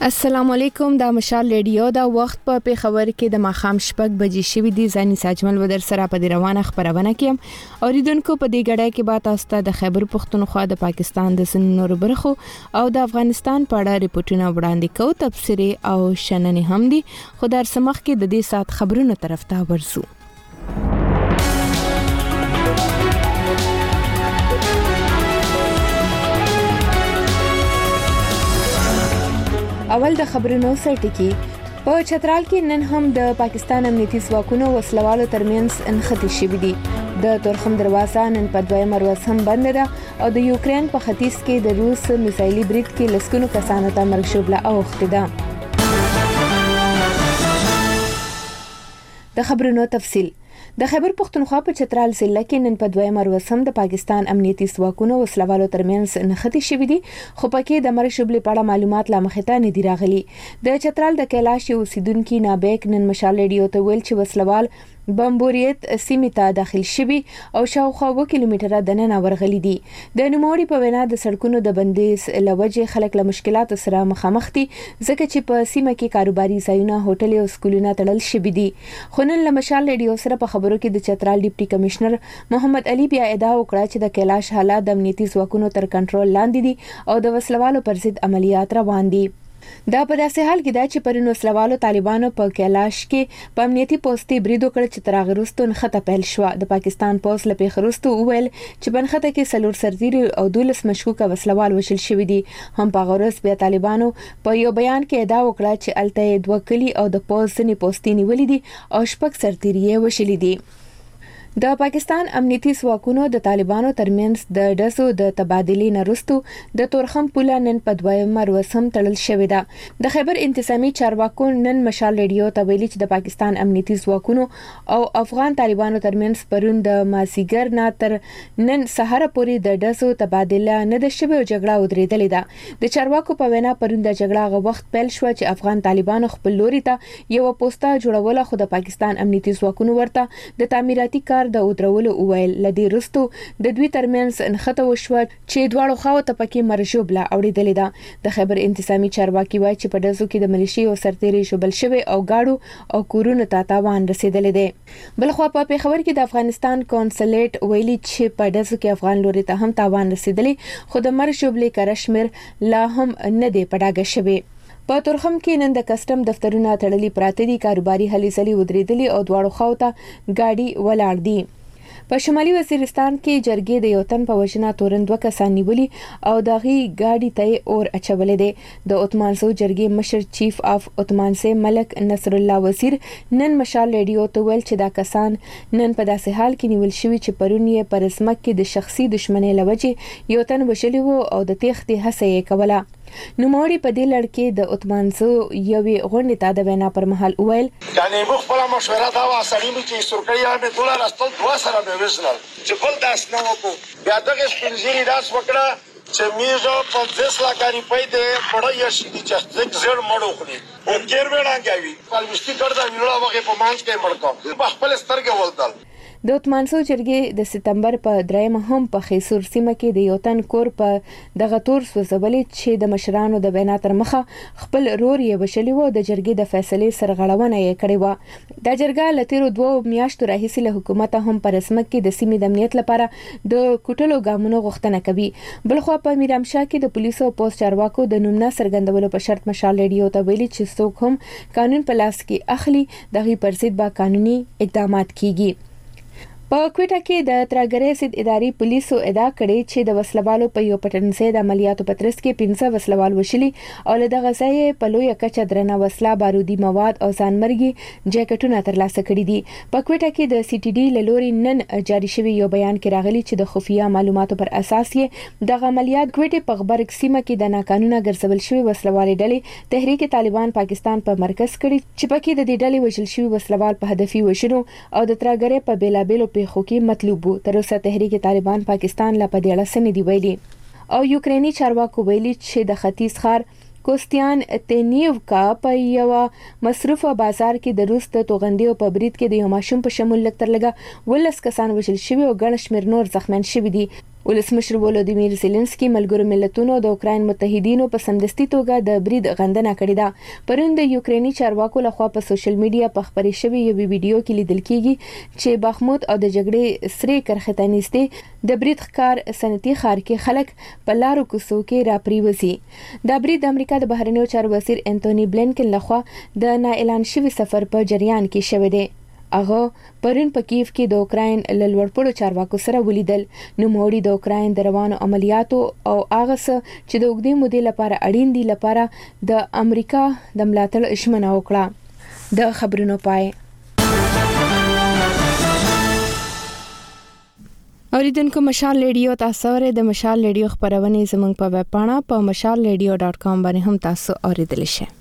السلام علیکم دا مشال ریډیو دا وخت په پیښور کې د ماخام شپږ بجې شوې دي ځاني ساجمل ودر سره په دې روانه خبرونه کې اوریدونکو په دې غړای کې بات استه د خیبر پختونخوا د پاکستان د سنورو برخو او د افغانستان په اړه ریپورتونه وړاندې کوي تفسیری او شننې هم دي خو در سمخ کې د دې سات خبرونو طرف ته ورسو. اول د خبرونو سرټکی په چترال کې نن هم د پاکستان امنیتي ځواکونو وسلوالو ترمنځ انختی شوې دي د تورخم دروازه نن په دویم ورځ هم بند ده او د یوکرين په ختیځ کې د روس میسایلي برید کې لسګونو کسانو ته مرګ شوبله اوخته ده. د خبرونو تفصیل د خیبر پختونخوا په چترال ضلع کې نن په دویم ورځ هم د پاکستان امنیتي ځواکونو وسلوالو ترمنځ نښتې شوې دي خو پکې د مرګ شوبلې په اړه معلومات لا مخته نه دي راغلي. د چترال د کیلاش اوسیدونکو نابیک نن مشال ریډیو ته ویل چې وسلوال بمبوریت سیمه ته داخل شوي او شاوخوا 2 کیلومتره د نن ورغلي دي. د نوموړي په وینا د سړکونو د بندیز لوجه خلک له مشکلاتو سره مخامخ دي ځکه چې په سیمه کې کاروباري ځایونه هوټل او سکولونه تړل شوي دي. خو نن له مشال ریډیو سره په خبرو کې د چترال ډیپټي کمشنر محمد علي بیا ادعا وکړه چې د کیلاش حالات د امنیتي ځواکونو تر کنټرول لاندې دي او د وسلوالو پر ضد عملیات روان دي. دا په داسې حال کې دا چې پرون وسلوالو طالبانو په کیلاش کې په امنیتي پوسټي بریدو کړ چې تراغرستو نخته پیل شو. د پاکستان پولیس له پیښرستو ویل چې بنخته کې سلور سرتیري او 12 مشکوک وسلوال وشل شوی دي. هم په غورس بیا طالبانو په یو بیان کې ادعا وکړه چې الته 2 کلی او د پولیسو پوسټي نیولې دي او شپږ سرتیري وشل دي. د پاکستان امنیتي ځواکونو د طالبانو ترمنځ د ډزو د تبادلې نرستو د تورخم پوله نن په دویم ورځ هم تړل شوې ده. د خیبر انتظامی چارواکو نن مشال ریډیو ته ویلي چې د پاکستان امنیتي ځواکونو او افغان طالبانو ترمنځ پرون د مازیګر نه تر نن سهار پورې د ډزو تبادله نه د شوې او جګړه ودرېدلې ده. د چارواکو په وینا پرون د جګړه غو وخت پیل شو چې افغان طالبانو خپل لوري ته یو پوسټه جوړوله خو د پاکستان امنیتي ځواکونو ورته د تعمیراتي د ودرولو ویل لدی رستو د دوی ترمنځ انخته وشو چې دواړو خواو ته پکې مرشوبله اوریدلې ده. د خیبر انتظامی چارواکي وایي چې په دزو کې د ملیشي او سرتیري شوبل شوی او گاډو او کورونو ته تاوان رسیدلې ده. بلخوا په پیښور کې د افغانستان کونسلیټ ویلي چې په دزو کې افغان لوري ته هم تاوان رسیدلې خو د مرشوبلې کرشمیر لا هم نه دی پډاګه شوی. په تورخم کې نن د کسٹم دفترونه تړلي پراته دي کاروباري هلي ځلي ودرېدلي او دواړو خواو ته گاډي ولاړ دي. په شمالي وزیرستان کې جرګې د یو تن په وژنه تورن 2 کسان نیولي او دغه گاډي ته اور اچولې ده. د عثمانسو جرګې مشر چیف اف عثمانسه ملک نصر الله وزیر نن مشال ریډیو ته ویل چې دا کسان نن په داسې حال کې نیول شوی چې پرون یې پر اسمک کې د شخصي دښمنۍ لوجه یو تن وشلی وو او د تېښتې هڅه یې کوله. نوموړي په دې لړ کې د عثمانسو یوې غونډې ته د وینا پر مهال ویل یعنی موږ خپل مشوره دا واسړی مې چې سرکړیا مې دولار استل 2 سره به وښنل چې بل داس نه وکړو بیا دغه سپینځيري داس وکړه چې میزه 50 لک روپۍ دې پړای شي چې څنګه زړ مړو خوري او ګیر وړاندې وي پالوستي کړه دا ویلا وغه په مانځ کې مړکو په خپل سترګې ولدل. د عثمانسو جرګې د سپتمبر په 3 هم په خیسور سیمه کې د یو تن کور په دغه تور سوزولې چې د مشرانو د بیان تر مخه خپل رور یې وشلی وو. د جرګې د فیصلې سرغړونه یې کړې و. د جرګه لتیرو 2 میاشتو راهیسې له حکومت هم پر رسمت کې د سیمې د امنیت لپاره د کوټلو ګامونو غوښتنه کوي. بلخوا په میرامشاه کې د پولیسو او پولیس چارواکو د نومونه سرګندولو په شرط مشال ریډیو ته ویلي چې څوک هم قانون په لاس کې اخلي دغه پر ضد به قانوني اقدامات کیږي. په کوټه کې د ترګرې سید اداري پولیسو ادعا کړې چې د وسلوالو په یو پټنځای د عملیاتو پترس کې 15 وسلوال وشلي او له دغه ځای په لوی کچه درنه وسله بارودي مواد او ځانمرګي جاکټونه ترلاسه کړي دي. په کوټه کې د سی ټي ډي لوري نن جاری شوی یو بیان کې راغلي چې د خفیه معلوماتو پر اساس یې د عملیات کوټه په خبرک سیمه کې د ناقانونه ګرځول شوی وسلوال ډلې تحریک طالبان پاکستان په مرکز کړي چې پکې د دې ډلې وشل شوی وسلوال په هدفي وشنو او د ترګرې په بیلابېلو خو کې مطلوب وو. تر اوسه تحریک طالبان پاکستان لا په دې اړه څه نه دی ویلي او یوکرینی چارواکو ویلي چې د ختیځ ښار کوستیان تینیوکا په یو مصرفه بازار کې د روس د توغندیو په برید کې د یو ماشوم په شمول لکتر لګه ولس کسان وشل شوی او ګڼ شمیر نور زخمیان شوی دي. ولسمشر ولودیمیر زيلنسکي ملګرو ملتونو د اوکرين متحدینو په سمدستي توګه د برید غندنه کړې ده. پرون د یوکريني چارواکو لخوا په سوشل میډیا په خبري شوی یو ویډیو کې لیدل کیږي چې بخمود او د جګړې سری کرخته نيسته د برید ښکار سنتي ښار کې خلک په لارو کوڅو کې راپریوزي. دا برید د امریکا د بهرنیو چارو وزیر انټونی بلینکن لخوا د نا اعلان شوی سفر په جریان کې شوی دی. هغه پرون په کیف کې د اوکرين لړورپړو چارواکو سره ولیدل. نو موړي د اوکرين د روانو عملیاتو او هغه چې د وګړي مودې لپاره اړین دي لپاره د امریکا د ملاتړ ژمنه وکړه. د خبرونو پای. اوریدونکو مشال ریډیو تاسو ورته د مشال ریډیو خبرونه زموږ په ویب پاڼه په mashalradio.com باندې هم تاسو اوریدلی شئ.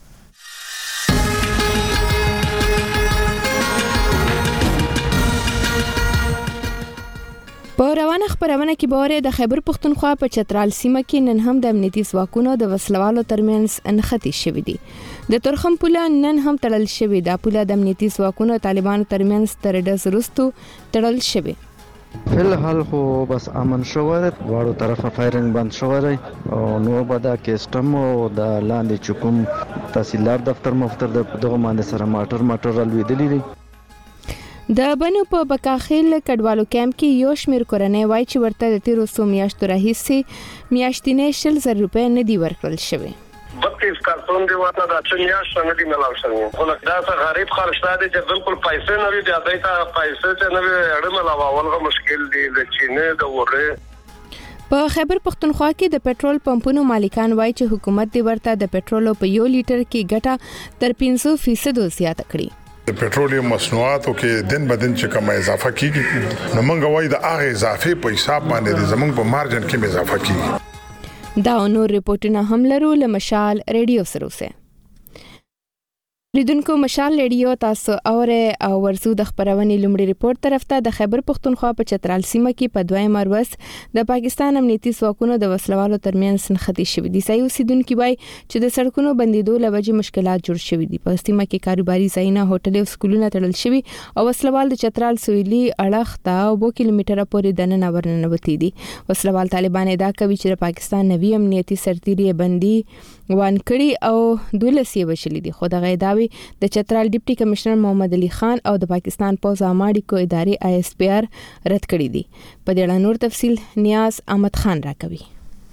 په روانه خبرونه کې باور د خیبر پختونخوا په چترال سیمه کې نن هم د امنیتي ځواکونو د وسلوالو ترمنځ انختی شوې دي. د ترخم پوله نن هم تړل شوې ده. پوله د امنیتي ځواکونو طالبانو ترمنځ تر ډز وروسته تړل شوې. فلحال خو بس امن شوی دی، واړو طرفه فایرنګ بند شوی دی او نو به د کیسټم او د لاندې چکم تحصیلدار دفتر مفتر دغه باندې سره ماټر الویدلی دی. د بنو په بکاخیل کډوالو کیمپ کې یو شمیر کورنۍ وای چې ورته د 1300 میاشتو راهیسې میاشتینې 100,000 روپۍ نه دی ورکړل شوی. 32 کارتون دی ورته د 8 میاشتو نه دی ملاو شوی. ولکه دا څه غریب خلک شته چې بالکل پیسې نه لري، د دایته پیسې ته نه اړه ملاوول مشکل دی. د چینه د وره په خیبر پختونخوا کې د پېټرول پمپونو مالکان وای چې حکومت دی ورته د پېټرول په 1 لیټر کې ګټه تر 500% زیاته کړې. د پېټرولیم مصنوعاتو کې دن بدن چې کومه اضافه کیږي نو موږ وایي د هغه اضافه په حساب باندې زموږ په مارجن کې اضافه کیږي. دا نور ریپورتونه هم لرو له مشال ریډیو سره اوسه. لیدونکو مشال ریډیو تاسو اوره او ورزو د خبرونې لومړی ریپورت طرف ته د خیبر پختونخوا په چترال سیمه کې په دویم ورځ د پاکستان امنیتي ځواکونو د وسلوالو ترمنځ نښتې شوې دي. سایو سیدونکو وای چې د سړکونو بندیدو لوجه مشکلات جوړ شوې دي. په سیمه کې کاروباري ځایونه، هوټل او سکولونه تړل شوي او وسلوال د چترال سویلي اړخ ته 2 کیلومتره پورې دننه ورننوتی دي. وسلوال طالبان دا کوي چې پاکستان نوی امنیتي سرتیري بندي وان کړي او دولسي وشلې دي. خو دغه داوی د چترال ډیپټي کمشنر محمد علي خان او د پاکستان پوز اماډیکو ادارې ISPR رد کړی دي. په دې اړه نور تفصیل نیاز احمد خان راکوي.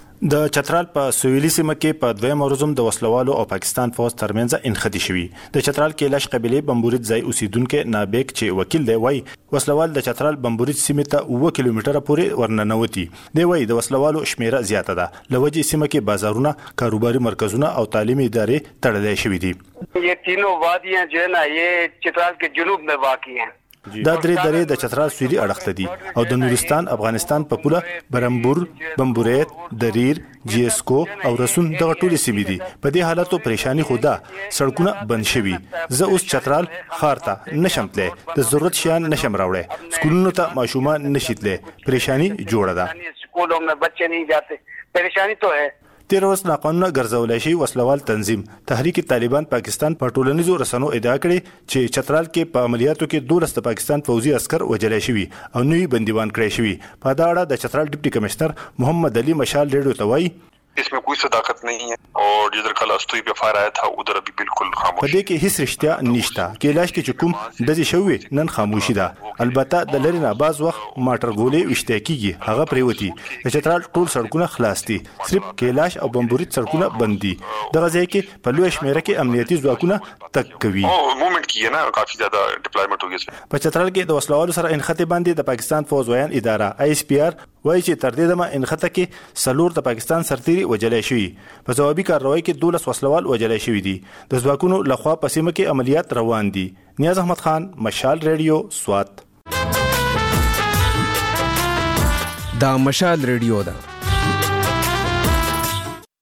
د چترال په سویلي سیمه کې په دویم ورځم د وسلوالو او پاکستان فوج ترمنځ انختی شوی. د چترال کېلاش قبيله بمبورید ځای اوسیدونکو نابیک چې وکیل دی وای وسلوال د چترال بمبورید سیمه ته 2 کیلومتره پورې ورننوتی. دی وای د وسلوالو شمیره زیاته ده. لوجه سیمه کې بازارونه، کاروباري مرکزونه او تعلیمي ادارې تړلې شوې دي. یہ تینوں وادیاں جو ہے نا یہ چترال کے جنوب میں واقع ہیں. دا درې درې د چترال سویلي اړخ ته دي او د نورستان افغانستان په پوله برمبور، بمبوریت، دریر، جیسکو او رسون دغه ټولې سیمې دي. په دې حالاتو پریشانی خوده سړکونه بند شوي. زه اوس چترال ښار ته نشم تللی، د ضرورت شیان نشم راوړی، سکولونو ته ماشومان نشي تللی. پریشانی جوړه ده. سکولوں میں بچے نہیں جاتے، پریشانی تو ہے. تیر ورځ ناقانونه ګرځولای شي وسلوال تنظیم تحریک طالبان پاکستان په ټولنیزو رسنیو ادعا کړې چې چترال کې په عملیاتو کې 12 پاکستان فوجي عسكر وژل شوي او نوې بندیوان کړی شوي. په دا اړه د چترال ډیپټي کمشنر محمد علي مشال ریډیو ته وایي इसमें कोई सदाकत नहीं है और जिधर कल अस्तोई पे फायर आया था उधर अभी बिल्कुल खामोश. په دې کې هیڅ رښتیا نشته. کېلاش کې چې کوم د دې شوی نن خاموشي ده. البته د لری نه باز وخت ماټر ګولې وشته کیږي، هغه پریوتی. د چترال ټول سړکونه خلاص دي، صرف کېلاش او بمبورید سړکونه بند دي. دغه ځای کې په لوی شمیره کې امنیتي ځواکونه تک کوي. موومنٹ کی ہے نا کافی زیادہ ډیپلایمنٹ ہوگی. په چترال کې د وسلوالو سره انخته باندې د پاکستان فوج ویان اداره ISPR وایي چې تر دې دمه انخته کې سلور د پاکستان سرتیري وجلې شوی. په ځوابي کارروای کې 12 وسلوال وجلې شوی دي. د ځواکونو لخوا په سیمه کې عملیات روان دي. نیاز احمد خان، مشال ریډیو، سوات. دا مشال ریډیو ده.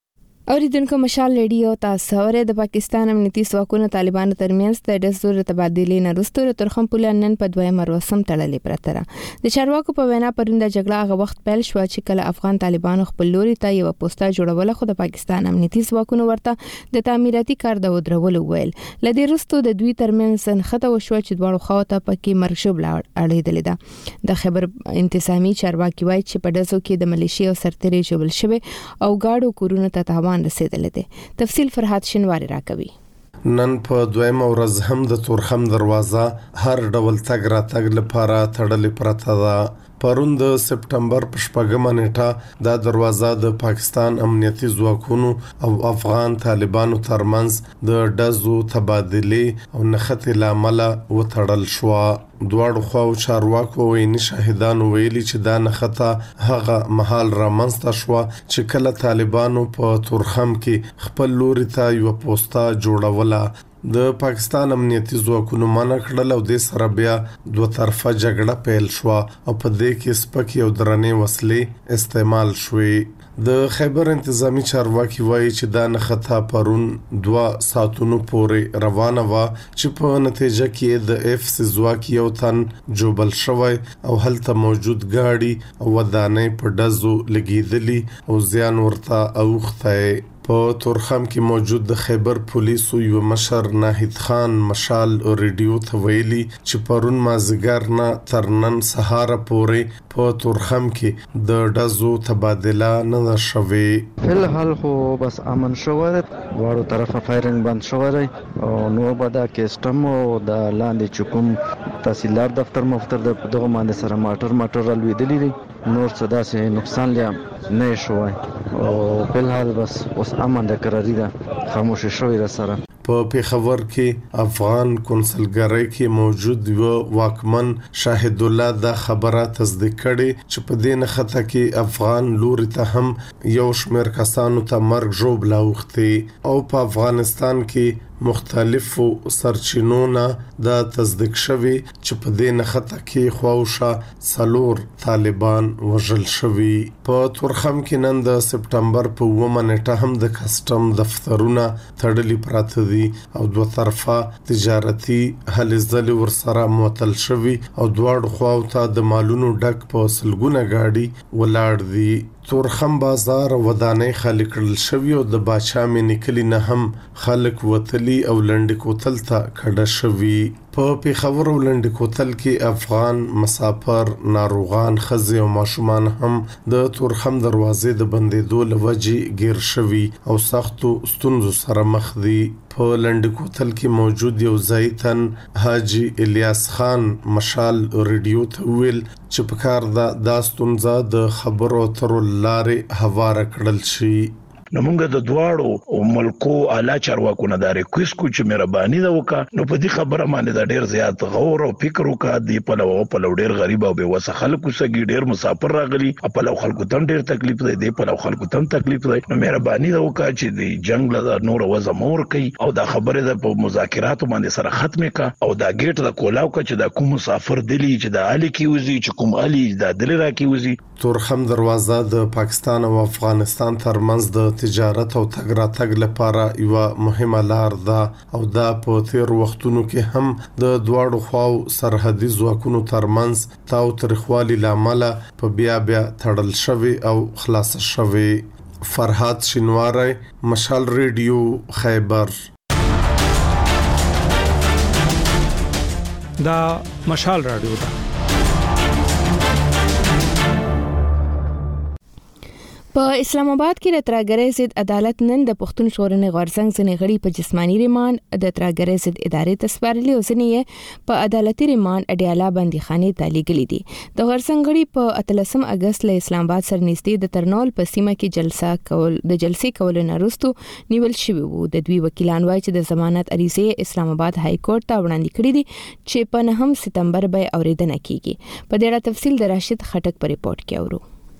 اوریدونکو مشال ریډیو تاسو اوره د پاکستان امنیتي ځواکونو طالبانو ترمنځ د ډزو تبادلې نه وروسته ترخم پوله نن په دویم مراسم تړلې پرته د چارواکو په وینا پرونده جګړه هغه وخت پیل شو چې کله افغان طالبانو خپل لوري ته یو پوسټه جوړوله خو د پاکستان امنیتي ځواکونو ورته د تعمیراتي کار د ودرولو ویل لدې وروسته د دوی ترمنځ نښته وشو چې دواړو خواته پکې مرشوب اړېدلې ده د خبر انتظامی چارواکي وایي چې په ډزو کې د ملیشیا او سرتېري جوړل شوی او گاډو کورونه ته تاوان رسیدل دي. تفصیل فرحات شنواری راکوي. نن په دویم ورځ هم د تورخم دروازه هر ډول تګ را تګ لپاره تړلې پرته ده. پرون د سپټمبر په 8مه نیټه دا دروازه د پاکستان امنیتي ځواکونو او افغان طالبانو ترمنځ د ډزو تبادلې او نښتې لامل وتړل شو. دواړو خواو چارواکو ویني شاهدانو ویلي چې دا نښته هغه مهال رامنځته شو چې کله طالبانو په تورخم کې خپل لوري ته یو پوسټه جوړوله. د پاکستان امنیتي ځواکونو منع کړل او د سره بیا دوه طرفه جګړه پیل شو او په دې کې سپکې او درنې وسلې استعمال شوې. د خیبر انتظامی چارواکي وایي چې دا نښته پرون 2 ساعتونو پورې روانه و چې په نتیجه کې د اف سي ځواک یو تن جوبل شوی او هلته موجود گاډي او ودانې په ډزو لګیدلي او زیان ورته اوخته. په تورخم کې موجود د خیبر پولیسو یو مشر ناهید خان مشال ریډیو ته ویلي چې پرون مازیګر نه تر نن سهار پورې په تورخم کې د ډزو تبادله نه شوې. فلحال خو بس امن شوی دی، واړو طرفه فایرنګ بند شوی دی او نو به دا کیسټم او د لاندې چکم تحصیلدار دفتر مفتر د دغه باندې سره ماټر رالوېدلی دی، نور څه داسې نقصان لیا نه شوی او فلحال بس اوس امن د قراری ده، خاموش شوی را سره. په پیښور کې افغان کنسلګری کې موجود و واکمن شاهد الله دا خبره تصدیق کړي چې په دې نښته کې افغان لوري ته هم یو شمېر کسانو ته مرګ ژوبله اوښتې او په افغانستان کې مختلفو سرچینونو دا تصدیق شوی چې په دې نښته کې خواوشه 4 طالبان وژل شوي. په تورخم کې نن د سپټمبر په 9مه نیټه هم د کسټم دفترونه تړلي پراته دي او دوه طرفه تجارتي هلې ځلې ورسره معطل شوي او دواړو خواو ته د مالونو ډک په سلګونه گاډي ولاړ دي. تورخم بازار ودانې خالي کړل شوی او د باچا مې نکلی نه هم خلک وتلی او لنډ کوتل ته کډه شوی. په پیښور او لنډ کوتل کې افغان مسافر ناروغان خزي او ماشومان هم د تورخم دروازې د بندېدو لوجې گیر شوی او سختو ستونزو سره مخ دي. په لنډ کوتل کې موجود یو ځایتن حاجی الیاس خان مشال ریډیو ته ویل چې په کار دا ستونزه د خبرو تر لارې هواره کړل شي. نو موږ د دواړو ملکو اعلی چارواکو نه ریکوست کو چې مهرباني دا وکړه نو په دې خبره باندې د ډیر زیات غور او فکر وکړه. دی په لو ډیر غریب او بے وسه خلکو سګي ډیر مسافر راغلي په لو خلکو تم ډیر تکلیف دی په لو خلکو تم تکلیف دی. نو مهرباني دا وکړه چې د جنگ له نور وزه مور کوي او دا خبره د په مذاکراتو باندې سره ختمه کا او دا گیټ د کولاو کا چې د کوم مسافر دلی چې د علي کی وزي چې کوم علي د دلی را کی وزي. تورخم دروازه د پاکستان او افغانستان ترمنځ د تجارت او تګ را تګ لپاره یو مهمه لار ده او دا په تیر وختونو کې هم د دواړو خواو سرحدي ځواکونو ترمنځ تاو ترخوالي لامل په بیا تړل شوی او خلاص شوی. فرحات شنواری، مشال ریډیو، خیبر. دا مشال رادیو ده. په اسلام آباد کې د ترهګرۍ ضد عدالت نن د پښتون ژغورنې غورځنګ ځینې غړي په جسماني ریماند د ترهګرۍ ضد ادارې ته سپارلي او ځینې په عدالتي ریماند اډیاله بندیخانې ته لیږلي دي. د غورځنګ غړي په 18 اگست له اسلام آباد سره نږدې د ترنول په سیمه کې جلسې کولو نه وروسته نیول شوی وو. د دوی وکیلان وایي چې د ضمانت عریضې اسلام آباد های کورټ ته وړاندې کړې دي چې په 9 سپتمبر به اوریدنه کیږي. په دې اړه تفصیل د راشد خټک په ریپورت کې اورو.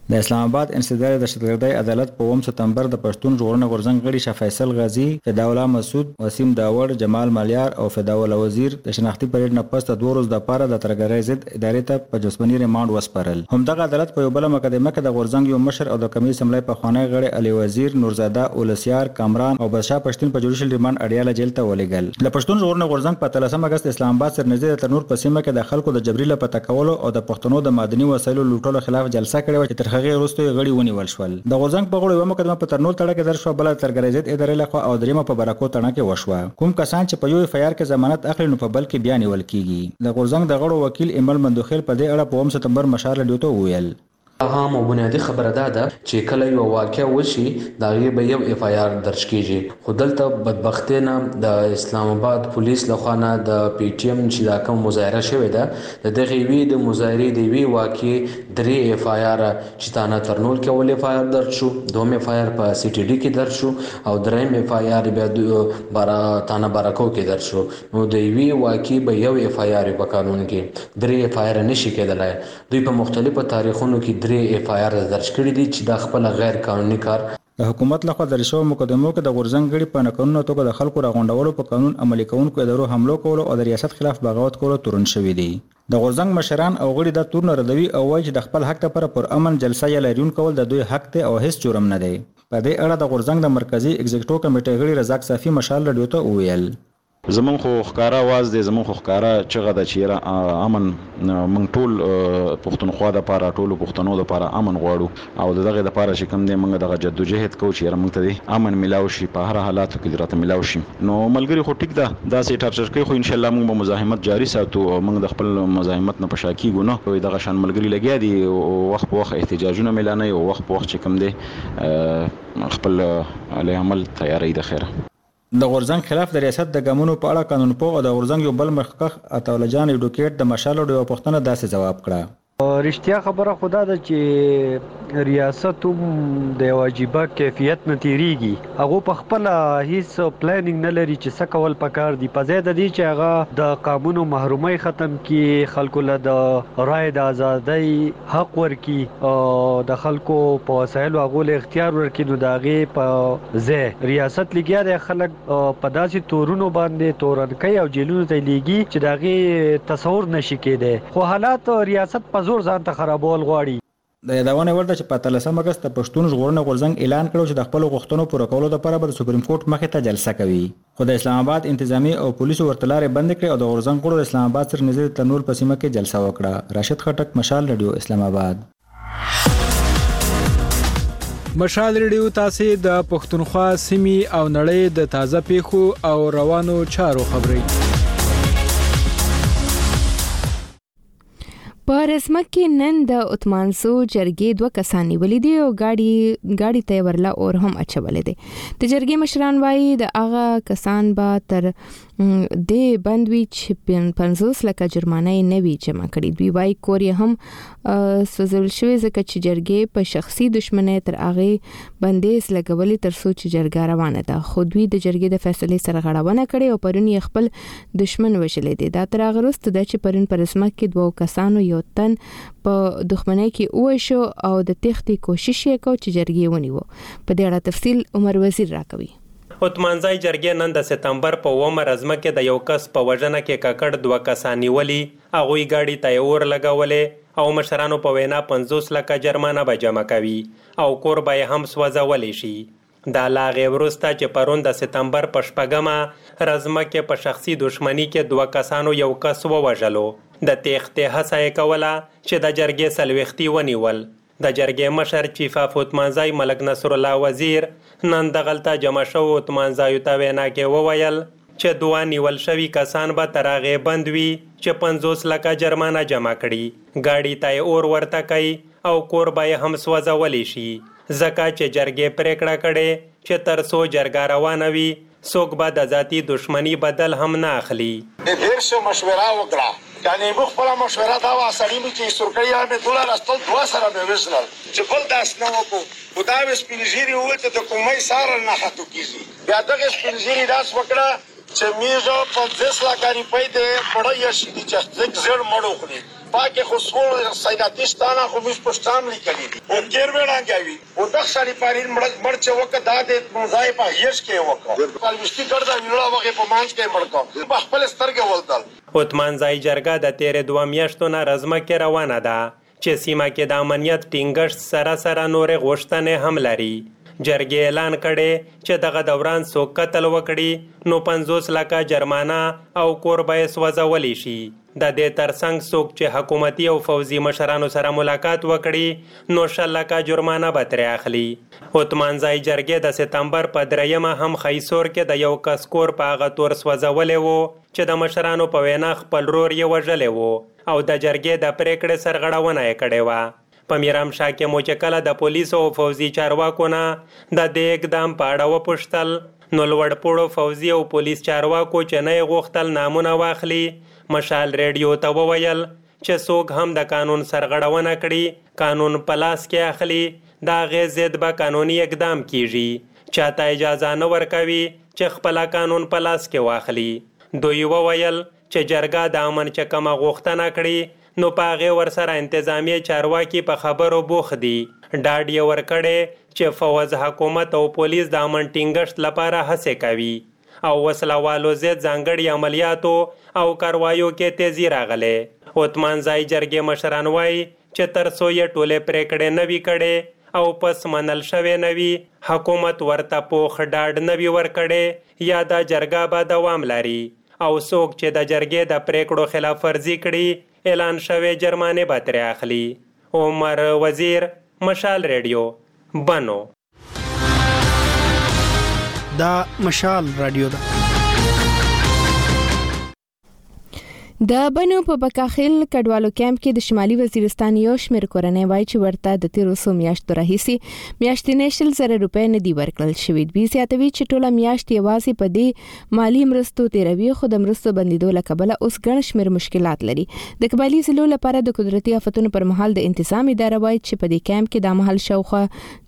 د اسلام آباد انسداد د دهشتګردۍ عدالت په 9 سپتمبر د پښتون ژغورنې غورځنګ غړي شاه فیصل غازی، فدا الله مسعود، وسیم داوړ، جمال مالیار او فدا الله وزیر د شناختی پریډ نه پس د 2 ورځې لپاره د ترګرۍ ضد ادارې ته په جسمنی ریماند وسپارل. همدغه عدالت په یو بل مقدمه کې د غورځنګ یو مشر او د کمیټې سملای په خوانی غړي علي وزیر، نورزاده اولسیار، کامران او بادشاه پښتون په جوړیشل ریماند اړیاله جیل ته ولېګل. د پښتون ژغورنې غورځنګ په 13 اگست اسلام آباد سرنزید تنور په سیمه کې د خلکو د جبري لپاره تکولو او د پښتنو د مدني وسایلو لوټولو خلاف جلسه کړې و چې تر هغه وروسته غړي ونیول شول. د غورځنګ په غړو یو مقدمه په ترنول تړه کې درج شو، بل ترګرۍ ضد ادارې لخوا او دریمه په برکو تړه کې وشوه. کوم کسان چې په یو اف آی آر کې ضمانت اخلي نو په بل کې بیا نیول کیږي. د غورځنګ د غړو وکیل ایمل مندوخیل په دې اړه په 9 سپتمبر مشال رادیو ته وویل: عام او بنیادی خبره ده چې کله یو واقعیا وشي دا غي به یو اف آی آر درج کیږي. خو دلته بدبختی نه د اسلام آباد پولیس لخوا نه د پی ټی ایم چې دا کوم مظاهره شوې ده د دغه وی د مظاهره دی وی واقع 3 اف آی آر چې تانه ترنول کې ول اف آی آر درج شو، 2 اف آی آر په سی ټی ډی کې درج شو او 3 اف آی آر بیا تانه برکو کې درج شو. نو د وی واقع به یو اف آی آر په قانون کې 3 اف آی آر نشي کېدلای. دوی په مختلفو تاریخونو کې 3 اف آی آر درج کړي دي چې دا خپل غیر قانوني کار د حکومت لخوا د رشوه مقدمو کې د غورځنګ غړي په ناقانونه توګه د خلکو راغونډولو په قانون عملي کوونکو ادارو حمله کولو او د ریاست خلاف بغاوت کولو تورن شوی دی. د غورځنګ مشران او غړي د تورن ردوي او وایي چې د خپل حق لپاره پر امن جلسه یا لریون کول د دوی حق ته او هیڅ جرم نه دی. په دې اړه د غورځنګ د مرکزی ایگزیکټیو کمیټې غړي رزاق صافي مشال رادیو ته وویل: زمون خو ښکارا आवाज دی، زمون خو ښکارا چغه د چیرې امن مونږ ټول پښتونخوا د لپاره ټول پښتنو د لپاره امن غواړو او دغه د لپاره چې کوم دی مونږ دغه جدوجہد کوو چې مونږ ته امن ملاوي شي، په هر حالاتو کې راته ملاوي شي. نو ملګری خو ټیک ده دا سي ټارچر کوي، خو ان شاء الله مونږ به مزاحمت جاری ساتو او مونږ د خپل مزاحمت نه پشاکیږو نه. دغه شان ملګری لګیا دي وخت په وخت احتجاجونه ملانه او وخت په وخت چې کوم دی خپل علی عمل تیاری د خیره. د غورځنګ خلاف د ریاست د ګامونو په اړه قانونپوه او د غورځنګ یو بل مخکخ عطاءالله جان ایډوکیټ د مشال ډیو پښتنه داسې جواب کړه: رښتیا خبره خدا ده چې ریاست هم د واجبہ کیفیت نه تیریږي. هغه په خپل هیڅ پلانینګ نه لري چې څه کول پکار دي. په ځای د دې چې هغه د قانونو محرومي ختم کړي، خلکو له د رائے د ازادۍ حق ورکړي او د خلکو په وسایلو هغه له اختیار ورکړي، نو دا غي په ځای ریاست لګیا د خلک په داسې تورونو باندې تورنکي او جیلونو ته لګي چې دا غي تصور نشي کېده. خو حالات ریاست په زور ځان ته خرابول غواړي. د یادونه ورته چې په 13 اگست د پښتون ژغورنې غورځنګ اعلان کړو چې د خپل غوښتنو پوره کولو لپاره به سپریم کورټ مخې ته جلسه کوي. خو د اسلام آباد انتظامی او پولیسو ورتلارې بند کړې او د غورځنګ غړو اسلام آباد سره نږدې تنور په سیمه کې جلسه وکړه. راشد خټک، مشال رادیو، اسلام آباد. مشال رادیو تاسو د پښتونخوا سیمې او نړۍ د تازه پیښو او روانو چارو خبري په رسمت کې نن د اتمانسو جرګې 2 کسان نیولې دي او گاډي ته ورلا اور هم اچولې دي. د جرګې مشران وایي د هغه کسان به تر د بندوي چې 50 لکه جرمانه نه وی جمع کړي. دوی وایي کور یې هم سوزول شوی ځکه چې جرګې په شخصي دښمنۍ تر هغه بندیز لګولې تر څو چې جرګه روانه ده. خو دوی د جرګې د فیصلې سره غړاونه کړي او پرون یې خپل دښمن وشلې دي. دا تر هغه وروسته د چې پرون پر رسمت کې 2 کسانو یو تن په دښمنۍ کې وشو او د تختی کوشش یې کو چې جرګې ونیو. په دې اړه تفصیل عمر وزیر راکوي. اتمانځای جرګې نن د سپتمبر په 9 رزمه کې د یو کس په وژنه کې ککړ 2 کسان نیولي، هغوی گاډي ته اور لګولې او مشرانو په وینا 50 لکه جرمانه به جمع کوي او کور به هم سوځولی شي. دا لاغې وروسته چې پرون د سپتمبر په 8 رزمه کې په شخصي دښمنۍ کې 2 کسانو یو کس ووژلو. د تېښتې هڅه یې کوله چې د جرګې څلوېښتي ونیول. د جرګې مشر چیف اف اتمانځای ملک نصر الله وزیر نن دغلته جمع شوو اتمانځایو ته وینا کې وویل چې 2 نیول شوي کسان به تر هغې بند وي چې 50 لکه جرمانه جمع کړي. ګاډي ته یې اور ورته کوي او کور به یې هم سوځولی شي ځکه چې جرګې پریکړه کړې چې تر څو جرګه روانه وي څوک به د ذاتي دښمنۍ بدل هم نه اخلي. ډېر څه مشوره وکړه، یعنی موږ خپله مشوره دا وه سړي مې چې سورکۍ مې دوله راستل 2 سره مې وژنل چې بل داسې نه وکړو. خو دا مې سپین ږیري وویل چې د کومۍ ساره نه خطو کېږي. بیا دغې سپین ږیري داس وکړه چې میزه 50 لک روپۍ دې پړای شي چې زړ مړو خوري پاکه خصوص سیداتستانه خو مش پښتام لیکلي دي او کېر وړاندې او د خالي پارین مړ چې وکړه د دې مزای په هیڅ کې وکړه پالوشتي ګرځا ویلا وغه په مانس کې مړکو په خپل سترګې ولدل اوتمان ځای جرګه د تیرې 2 میاشتو نه رزمه کې روانه ده چې سیمه کې د امنیت ټینګښت سره نورې غوښتنې هم لري جرګې اعلان کړي چې دغه دوران څوک قتل وکړي نو 50 لکه جرمانه او کور به سوځولی شي د دې ترڅنګ څوک چې حکومتي او فوزي مشرانو سره ملاقات وکړي نو 100 لکه جرمانه به ترې اخلي اوتمان ځای جرګې د سپتمبر په 3 هم خیسور کې د یو کس کور په هغه تور سوځولی و چې د مشرانو په وینا خپل رور یې وژلی و او د جرګې د پریکړې سرغړونه یې کړې وه په میرامشاه کې مو چې کله د پولیسو او فوزي چارواکو نه د دې اقدام په اړه وپوښتل نو لوړپوړو فوزي او پولیس چارواکو چې نه یې غوښتل نامونه واخلي مشال ریډیو ته وویل چې څوک هم د قانون سرغړونه کړي قانون په لاس کې اخلي د هغې ضد به قانوني اقدام کیږي چاته اجازه نه ورکوي چې خپله قانون په لاس کې واخلي دوی وویل چې جرګه د امن چې کومه غوښتنه کړي نو په هغې ورسره انتظامی چارواکي په خبرو بوخت دي ډاډ یې ورکړی چې فوز حکومت او پولیس د امن ټینګښت لپاره هڅې کوي او وسلوالو ضد ځانګړي عملیاتو او کاروایو کې تیزی راغلی اوتمان ځای جرګې مشران وایي چې تر څو یې ټولې پریکړې نه وي کړې او پس منل شوی نه وي حکومت ورته پوخ ډاډ نه وي ورکړی یا دا جرګه به دوام لري او څوک چې د جرګې د پریکړو خلاف ورزي کړي اعلان شوی جرمانه به ترې اخلي عمر وزیر مشال ریډیو بنو دا مشال رادیو ده د بنو په بکاخیل کډوالو کیمپ کې د شمالي وزیرستان یو شمېر کورنۍ وایي چې ورته د 1300 میاشتو راهیسې میاشتنۍ 100,000 روپۍ نه دي ورکړل شوي دوی زیاتوي چې ټوله میاشت یوازې په دې مالی مرستو تیروي خو د مرستو بندیدو له کبله اوس ګڼ شمېر مشکلات لري د قبایلي ضلعو لپاره د قدرتي آفتونو پر مهال د انتظام اداره وایي چې په دې کیمپ کې د مهال شاوخوا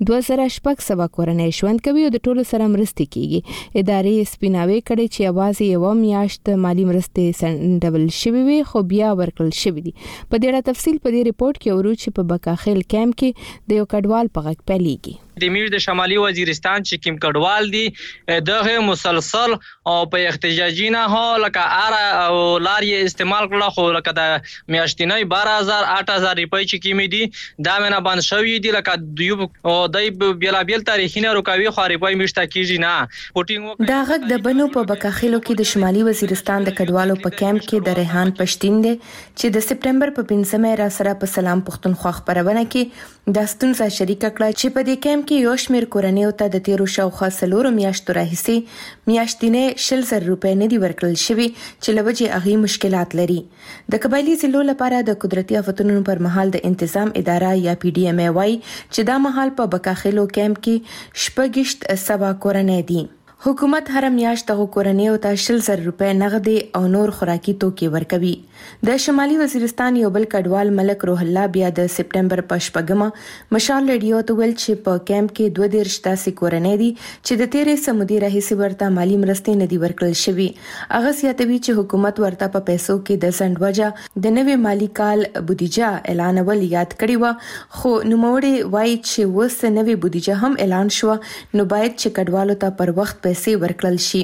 2600 کورنۍ ژوند کوي او د ټولو سره مرستې کیږي ادارې سپیناوي کړي چې یوازې یو میاشت مالی مرستې سندول شوی وي خو بیا ورکړل شوی دي په ډیره تفصیل په دې ریپورت کې ورو چې په بکاخیل کیمپ کې د یو کډوال په غږ پیلېږي د میر د شمالي وزیرستان چې کوم کډوال دي دغه مسلسل او په احتجاجي نه هو لکه اره او لارې استعمال کړه خو لکه د میاشتنۍ 12000 8000 روپۍ چې کیمې دي دا منه باندې شوې دي لکه دوی او د بیلابیل تاریخینه رکاوي خو روپۍ مشته کیږي نه پوټینګ دا غږ د بنو په بکاخیلو کې د شمالي وزیرستان د کډوالو په کیمپ کې د ریحان پښتین دی چې د سپټمبر په 15 را سره په سلام پښتونخوا خبرونه کې د ستونزه شریک کړه چې په دې کیمپ کې یو شمېر کورنۍ ته د 1300 سلور میاشتو راهیسې میاشتنۍ 100,000 روپۍ نه دي ورکړل شوي چې لوجه هغه مشکلات لري د قبایلي ضلعو لپاره د قدرتي آفتونو پر مهال د انتظام اداره یا پی ډی ایم ای وايي چې دا مهال په بکاخیلو کیمپ کې شپږشت سبا کورنۍ دي حکومت هر میاشت د کورنۍ ته 100,000 روپۍ نغدي او نور خوراکي توکي ورکوي د شمالي وزیرستان یو بل کډوال ملک روح الله بیا د سپټمبر په 8 مشال ریډیو ته ویل چې په کیمپ کې 22 کورنۍ دي چې د 13 سمودي راهیسې ورته مالی مرستې نه دي ورکړل شوي هغه سیاتوي چې حکومت ورته په پیسو کې د سندوجه د نوې مالی کال بودیجه اعلانول یاد کړی و خو نوموړي وایي چې وس نوې بودیجه هم اعلان شو نو باید چې کډوالو ته پر وخت پیسې ورکړل شي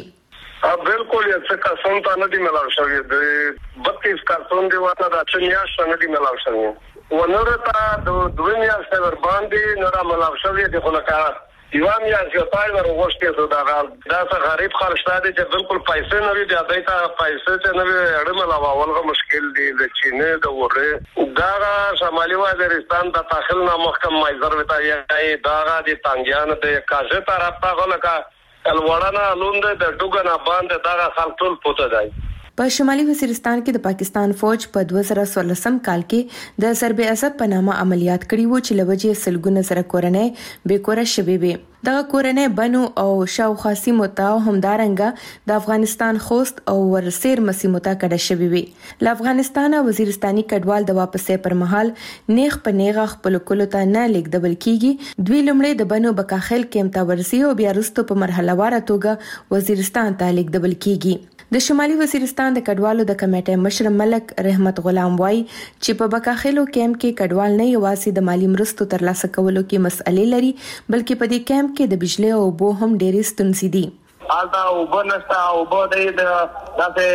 بالکل یې څه کسان ته نه دي ملاو شوی د 32 کسان دی ورته د چنیاش نه دي ملاو شوی ونورته د دوه میاشتې ور باندې نه ملاو شوی د خلکا یو میاشت یو پای ور وښته دا څه غریب خلک شته چې بالکل پیسې نه لري د دایته پیسې ته نه اړه ملاو ولغه مشکل دی د چینه د وره دا شمالي وزیرستان د داخل نه محکم مایزر وتا یې دا د تانګیان د کاژه طرف ته غلکا الوړانا لوند د ټوګنا باندې دا خلټول پوته دی په شمالي وزیرستان کې د پاکستان فوج په 2016 کال کې د ضرب اسد په نامه عملیات کړي وو چې لوجه سلګونه سره کورنۍ بیکوره شوي وي دغه کورنۍ بنو او شاوخوا سیمو ته همدارنګه د افغانستان خوست او ورسیر مسیمو ته کډه شوي وي له افغانستان وزیرستاني کډوال د واپسې پر مهال نیغ په نیغه خپل کولو ته نه لیکدبل کیږي دوی لمړی د بنو بکاخیل کیمپ ته ورسي او بیا وروسته په مرحله واره توګه وزیرستان ته لیکدبل کیږي د شمالي وزیرستان د کډوالو د کمیټې مشر ملک رحمت غلام وای چې په بکاخیلو کیمپ کې کډوال نه یوازې د مالی مرستو ترلاسه کولو کې مسئلې لري بلکې په دې کیمپ کې د بجلی او اوبو هم ډېرې ستونزې دي. آلتا اوبه نشتا اوبه د داسې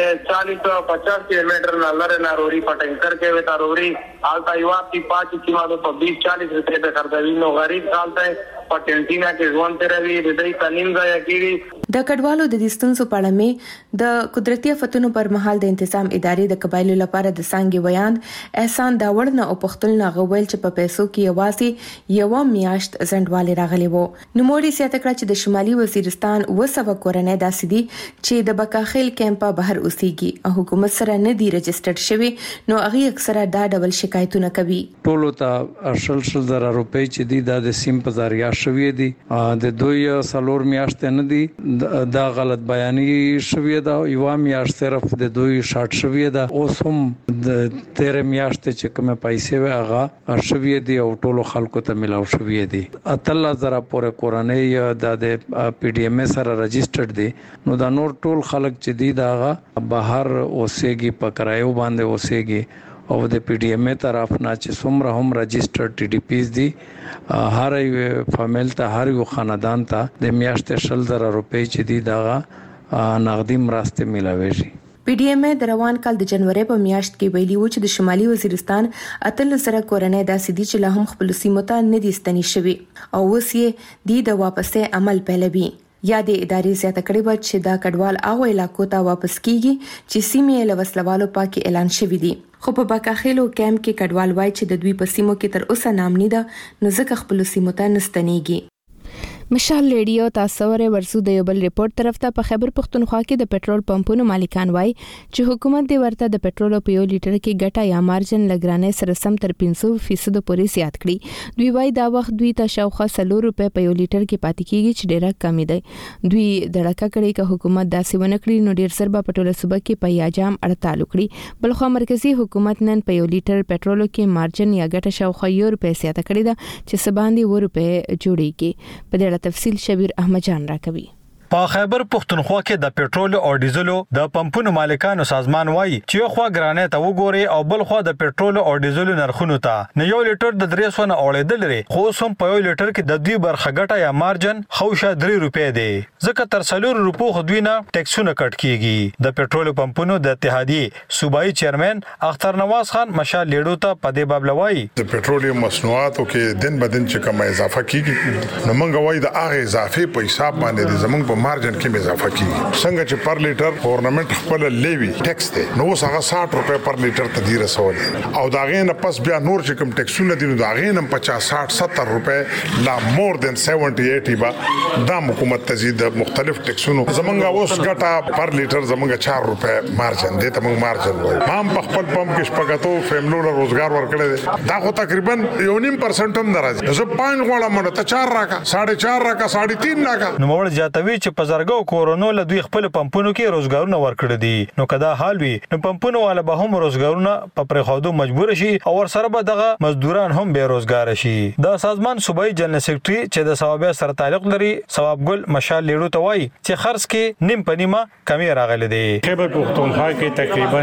40-50 کیلومتر نه لرې نه روري په ټینکر کې وتا روري آلتا یو اپی 5 کیلو په 20-40 روپے په خرڅوي نو غریب آلتا په ټینټینا کې ځوان تیروي د دې تنیم ځای کېږي. د کډوالو د ستونزو په اړه مې د قدرتي آفتونو پر مهال د انتظام ادارې د قبایلو لپاره د څنګه ویاند احسان داوړ نه او پختل نه غوول چې په پیسو کې یوازې یو میاشت زندواله راغلی وو. نو موري سیاته کړ چې د شمالي وزیرستان وسوه کورنۍ داسې دي چې د بکاخیل کیمپ بهر اوسېږي او حکومت سره نه دی رجسټرډ شوی نو هغه اکثره دا ډول شکایتونه کوي. ټولو ته شل زره روپۍ چې دی د سیم په ذریعہ شوی دی د دوی سالور میاشت نه دی دا غلط بیانی شوی دا یو میاشت صرف د دوی شارټ شوی دا اوس هم د 13 میاشت چې کومه پیسې هغه شوی دی او ټولو خلکو ته ملاو شوی دی. 13000 پورې کورنۍ د پی ډی ایم سره رجسټرډ دی نو دا نور ټول خلک چې دی دا بهر اوسېږي په کرایو باندې اوسېږي او د پی ډی ایم طرف نه چې څومره هم رجسټرډ ټي ډي پیز دي هر یو فامیل ته هر یو خاندان ته د میاشتې 10000 روپۍ چې دي دا نغدي مرسته ملاويږي. پی ډی ایم د روان کال د جنوري په میاشت کې ویلي و چې د شمالي وزیرستان 1800 کورنۍ داسې دي چې لا هم خپل سیمو ته نه دي ستنې شوي او اوس یې د واپسې عمل پیلوي. یا د ادارې زیاته کړې و چې دا کډوال هغه علاقو ته واپس کیږي چې سیمې له وسلوالو پاکي اعلان شوی دي. خو په بکاخیلو کیمپ کې کډوال وای چې د دوی په سیمو کې تر اوسه نام نه ده نو ځکه خپل سیمو ته نستنیږي. مشال ریډیو تاسو ورې ورسو د یو بل ریپورت طرف ته په خیبر پختونخوا کې د پېټرول پمپونو مالکان وای چې حکومت د ورته د پېټرول په یو لیټر کې ګټه یا مارجن لګرانې سره سم تر 500% پورې زیات کړي. دوی وای دا وخت دوی ته شاوخوا 4 روپے په یو لیټر کې پاتې کیږي چې ډیره کم دی. دوی دړکه کړي چې حکومت داسې ونه کړي نو ډیر سر به په ټوله صوبه کې په یاجام اړتال وکړي. بلخو مرکزی حکومت نن په یو لیټر پېټرول کې مارجن یا ګټه شاوخوا 1 روپے زیاته کړې ده چې سباندې 1 روپے جوړیږي. په دې تفصیل شبیر احمد جان راکوي. په خیبر پختونخوا کې د پېټرول او ډیزلو د پمپونو مالکانو سازمان وایي چې یو خوا ګرانې ته وګوري او بل خوا د پېټرول او ډیزلو نرخونو ته نه یو لیټر د 300 نه اوړېدل لري خو سم په یو لیټر کې د دوی برخه ګټه یا مارجن خوشه 3 روپے دی ځکه تر 4 روپو خو دوی نه ټیکسونه کټ کیږي. د پېټرول پمپونو د اتحادیې صوبایي چیرمن اختر نواز خان مشال لیډو ته په دې باب لوي د پېټرولیم مصنوعاتو کې دن بدن چې کومه اضافه کیږي نو موږ وایي د هغه اضافه په حساب باندې زمونږ مارجن کې اضافه کیږي. څنګه چې پر لیټر گورنمنت خپل لیوی ټیکس دی نو هغه 60 روپے پر لیټر ته دی رسول او دا غینه پس بیا نور چې کوم ټیکسونه دي نو دا غینه 50-60-70 روپے لا مور دین 70-80 با دا حکومت تزيد مختلف ټیکسونو زمونږ اوس ګټه پر لیټر زمونږ 4 روپے مارجن دی ته موږ مارجن وایو. هم په خپل پمپ کې شپږاتو فیملو له روزګار ورکړي دا خو تقریبا 1.5% هم درازي زه 5 غواړم ته 4 راکا 4.5 راکا 3.5 راکا نو موږ جاتوي چې په زرګو کورونو له دوی خپل پمپونو کې روزګارونه ورکړي دي. نو کدا حال وي نو پمپونو والا به هم روزګارونه په پرخودو مجبور شي او ورسره به دغه مزدوران هم به روزګار شي. د سازمان صوبایي جنرال سیکریټري چې د ثوابه سره تعلق لري ثواب ګل مشال لیډو ته وایي چې خرڅ کې نیم پنیمه کمی راغلي دي. خیبر پختونخوا کې تقریبا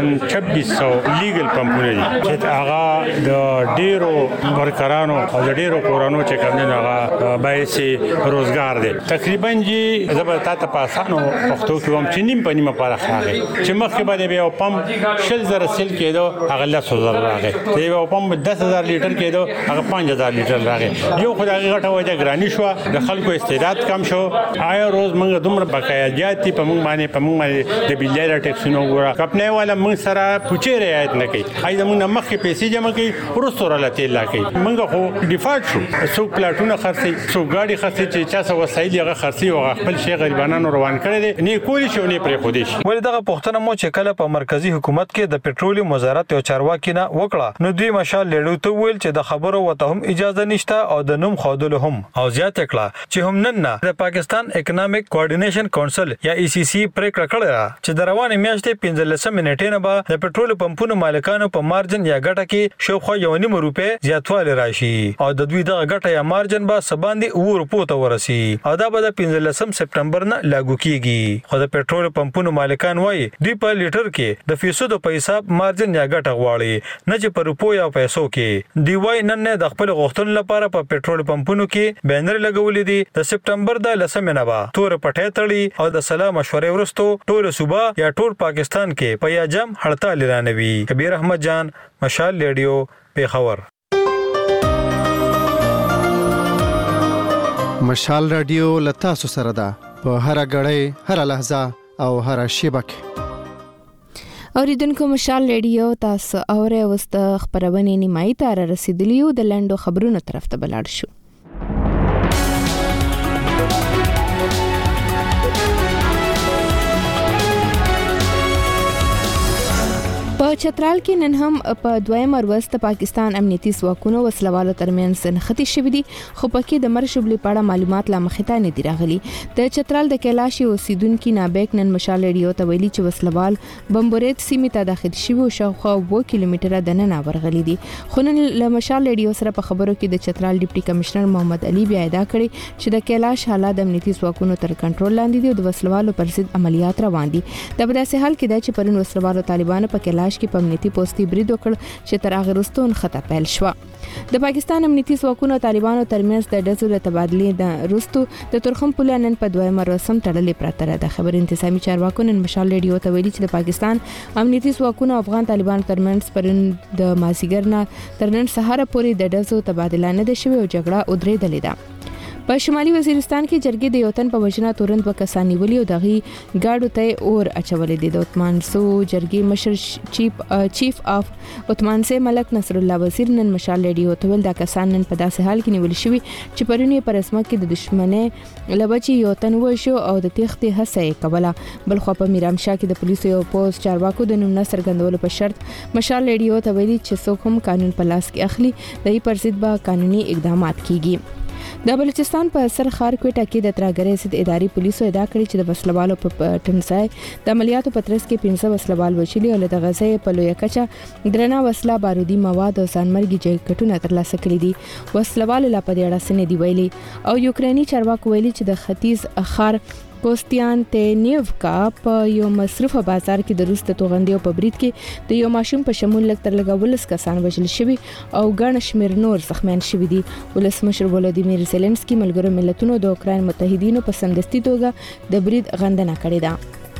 2600 لیګل پمپونه دي چې هغه د ډیرو ورکرانو او د ډیرو کورونو چې کوم نه هغه بایسي روزګار دي. تقریبا جی زبر ته پاسانو پښتو کې هم چې نیم پنیمه پاره راغی چې مخکې باندې به پمپ 10000 سیل کېدو هغه 10000 راغی ته یو پمپ 10000 لیټر کېدو هغه 5000 لیټر راغی. یو خدای غټه وجه ګرانی شو د خلکو استعداد کم شو آیا روز موږ دومره بقایاجات په موږ باندې د بیلای ټیکسونو ګورا کپنه والا موږ سره پوچې رعایت نه کوي آی موږ مخکې پیسې جمع کوي ورسره لاته لاکي موږ خو ډیفالت شو څو پلاټونه خرڅي څو ګاډي خرڅي چې چا څه وسایل هغه خرڅي او خپل شي غریبانو روان کړي دي نه کولی شو نه پرې خو دي. ولې دغه پښتنه مو چې کله په مرکزی حکومت کې د پېټرولیم وزارت او چارواکي نه وکړه نو دوی مشال لیډو ته ویل چې د خبرو وته هم اجازه نشته او د نوم خودلو هم او زیات کړه چې هم نن نه د پاکستان اکونومیک کوارډینیشن کونسل یا ای سی سی پریکړه کړه چې د روانې میاشتې 15 منټې نه به د پېټرول پمپونو مالکانو په مارجن یا ګټه کې شاوخوا 1.5 روپے زیاتوالی راشي او د دوی دغه ګټه یا مارجن به سباندې 2 روپو ته ورسي او دا به د 15 سپټمبر سپتمبر نه لاګو کیږي. خو د پېټرول پمپونو مالکان وایي دوی په لیټر کې د فیصدو په حساب مارجن یا ګټه غواړي نه چې په روپو یا پیسو کې. دی وایي نن د خپل غوښتنو لپاره په پېټرول پمپونو کې بینر لګولې دي. د سپتمبر د 10 نه تور پټه تړي او د سلام مشورې ورستو ټول صوبه یا ټول پاکستان کې په یاجم هړتال اعلانوي. کبیر احمد جان، مشال ریډیو، پیښور. مشال ریډیو لتا سره ده په هر غړې هر لحظه او هر شیبه کې. اوریدونکو مشال ریډیو تاسو اوره وست خبرونه نیمای ته رسیدلیو د لندو خبرونو طرف ته بلاړ شو. په چترال کې نن هم په دویم ورځ د پاکستان امنیتي ځواکونو وسلوالو ترمنځ نښتې شوې دي، خو پکې د مرشبلې په اړه معلومات لا مخې ته نه دي راغلي. د چترال د کیلاشي اوسیدونکو نابیک نن مشال ریډیو ته ویلي چې وسلوال بمبورید سیمې ته داخل شوي او شاوخوا 2 کیلومتره دننه ورغلي دي. خو نن له مشال ریډیو سره په خبرو کې د چترال ډیپټي کمشنر محمد علي بیا ادعا کړې چې د کیلاش حالات د امنیتي ځواکونو تر کنټرول لاندې دي او د وسلوالو پر ضد عملیات روان دي. د بداسه حال کې د چې پرون وسلوالو طالبانو په کیلاش کې په امنیتي پوسټي برید وکړ چې تر هغه وروسته خطا پیل شو. د پاکستان امنیتي ځواکونو طالبانو ترمنځ د ډزو له تبادلې د وروسته د ترخم پوله نن په دویمه ورځ تړلې پراته ده. د خبر انتظامی چارواکو نن مشال ریډیو ته ویلي چې د پاکستان امنیتي ځواکونو افغان طالبانو ترمنځ پرون د مازیګر نه تر نن سهار پورې د ډزو تبادله نه ده شوې او جګړه ودرېدلې ده. په شمالي وزیرستان کې جرګې د یوتن په وجنه تورن 2 کسان نیولي او دغه گاډو ته اور اچولې دي. د عثمان سو جرګې مشر چیف اف عثمان سه ملک نصر الله وزیر نن مشال ریډیو ته ویل دا کسان نن په داسې حال کې نیول شوي چې پرونی پر اسمه کې د دشمنه لبچي یوتن وشو او د تخته هڅه کوله. بل خو په میرامشاه کې د پولیسو یو پوسټ چارواکو د نوم نصر غندول په شرط مشال ریډیو ته ویلي چې څوک هم قانون په لاس کې اخلي د پر ضد به قانوني اقدامات کیږي. د بلوچستان په سر خار کوټه کې د ترګرې ضد اداري پولیسو ادعا کړې چې د وسلوالو په ټنځای د عملیاتو په ترڅ کې 15 وسلوال وشلي او د غزې په لوی کچه درنه وسله بارودي مواد او ځانمرګي جګړټونه ترلاسه کړي دي. وسلوال لا په دې اړه سن دی ویلي او یوکرینی چارواکو ویلي چې د ختیځ اخر کوستیانتینیوکا په یو مصرفه بازار کې د روس د توغندیو په برید کې د یو ماشوم په شمول لکتر لګولس کسان وژل شوي او ګڼ شمېر نور زخمیان شوي دي. ولسمشر ولادیمیر زيلنسکي ملګرو ملتونو د اوکراین متحدینو په سمدستي توګه د برید غندنه کړې ده.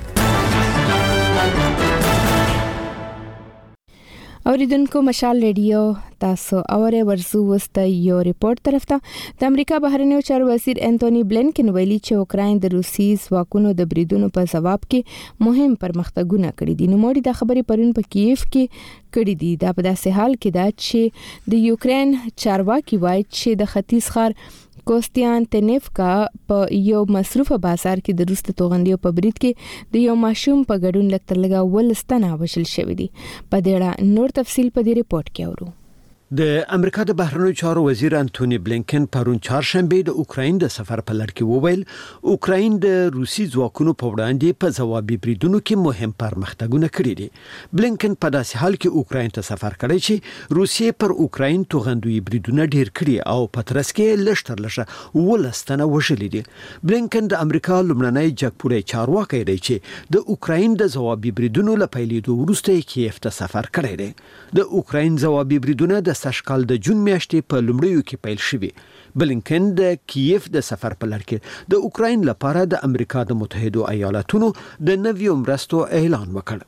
اوریدونکو مشال ریډیو تاسو اوره ورزو وست یو ریپورت طرف ته د امریکا بهرنیو چارو وزیر انټونی بلینکن ویلي چې اوکراین د روسي ځواکونو د بریدونو په جواب کې مهم پرمختګونه کړي دي. نو موږ د خبرې پرون په کیف کې کړي دي. دا په داسې حال کې دا چې د یوکرين چارواکي وایي چې د ختیځ خار کوستیانتینیوکا په یو مصرفه بازار کې د روس د توغندیو په برید کې د یو ماشوم په ګډون لکتر لګول ستنه وشل شوې دي. په دې اړه نور تفصیل په دې ریپورت کې اورو. د امریکا د بهرنیو چارو وزیر انټونی بلینکن پرون چهارشنبه د اوکراین د سفر په لړ کې وویل اوکراین د روسي ځواکونو په وړاندې په ځوابي بریدونو کې مهم پرمختګونه کړي دي. بلینکن په داسې حال کې اوکراین ته سفر کړی چې روسیې پر اوکراین توغندوي بریدونه ډیر کړي او په ترڅ کې لشتر لشه ولستنه وشلې دي. بلینکن د امریکا لومړنی جګپوړی چارواکي دی چې د اوکراین د ځوابي بریدونو لپاره د وروسته کیف ته سفر کړی دی. د اوکراین ځوابي بریدونه د سشکال د جون میاشتې په لومړیو کې پیل شوي. بلینکن د کیف د سفر په لړ کې د اوکراین لپاره د امریکا د متحده ایالاتونو د نویو مرستو اعلان وکړ.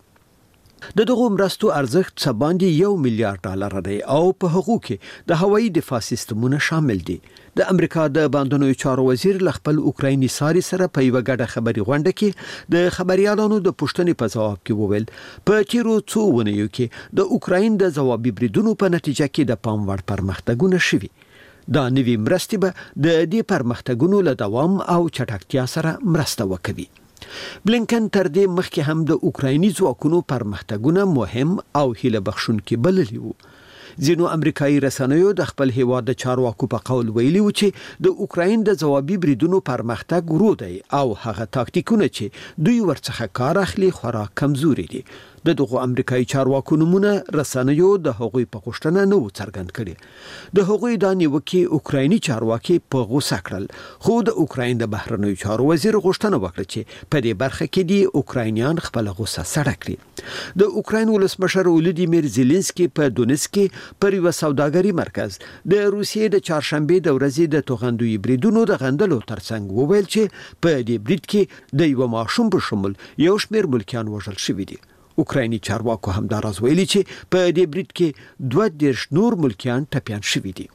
د دغه مرستو ارزښت څه باندې $1 میلیارډ دی او په هغو کې د هوایي دفاع سیستمونه شامل دي. د امریکا د باندنوي چارو وزیر خپل اوکرایني ساري سره په یو غډه خبري غونډه کې د خبريالانو د پوښتنې په جواب کې وویل په تیرو څو ونیو کې د اوکراین د ځوابي بریدونو په نتیجه کې د پام وړ پرمختګونه شوي. دا نوي مرستې به د دې پرمختګونو له دوام او چټکتیا سره مرسته وکړي. بلینکن تر دې مخکې هم د اوکرایني ځواکونو پرمختګونه مهم او هیله بخښونکي بللي وو. ځینو امریکایي رسنیو د خپل هیواد د چارواکو په قول ویلي و چې د اوکراین د ځوابي بریدونو پرمختګ ورو دی او هغه تاکتیکونه چې دوی ورڅخه کار اخلي خورا کمزوري دي. دغه امریکایي چارواکو نمونه رسنیو د هغوی په غوښتنه نه و څرګند کړي. د هغوی د نیوکې اوکرایني چارواکي په غوسه کړل، خو د اوکراین د بهرنیو چارو وزیر غوښتنه وکړه چې په دې برخه کې د اوکراینیان خپل غوسه سړه کړي. د اوکراین ولسمشر ولودیمیر زيلنسکي په دونیتسک کې پر یو سوداګري مرکز د روسیې د چهارشنبه د ورځې د توغندوی بریدونو د غندلو ترڅنګ وویل چې په دې برید کې د یو ماشوم په شمول یو شمېر ملکیان وژل شوي دي. اوکرایني چارواکو همداراز ویلي چې په دې برید کې 22 نور ملکیان ټپیان شوي دي.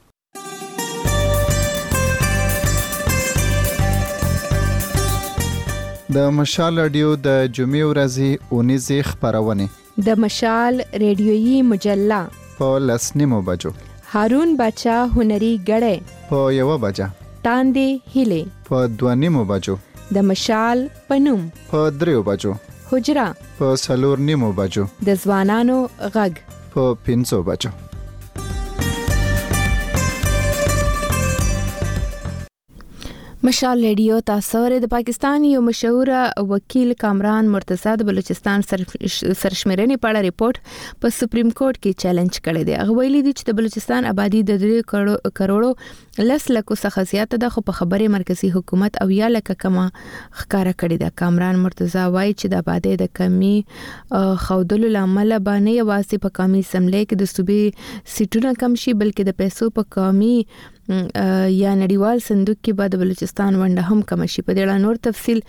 د مشال رادیو د جمعې ورځې اونیزې خبرونه د مشال ریډیويي مجله په 10:30 بجو، هارون باچا هنري غړې په 1 بجه، تاندې هیله په 2:30 بجو، د مشال پنوم په 3 بجو، حجرا په 4:30 بجو، د ځوانانو غږ په 5 بجو. مشال ریډیو تاسو د پاکستان یو مشهور وکیل کامران مرتضی د بلوچستان سرشمېرنې په اړه ریپورت په سپریم کورټ کې چیلنج کړی دی. هغه ویلي دی چې د بلوچستان آبادی د 3 کروڑو 10 لکو څخه زیاته ده، خو په خبره مرکزی حکومت او یا لکه کما ښکارا کړی ده. کامران مرتضی وایي چې د آبادی د کمی خودلو لامل باندې یوازې په قومي اسمبلی کې د صوبې سیټونه کم شي، بلکې د پیسو په قومي یا نړیوال صندوق کې بعد بلوچستان ونده هم کم شي. په دې اړه نور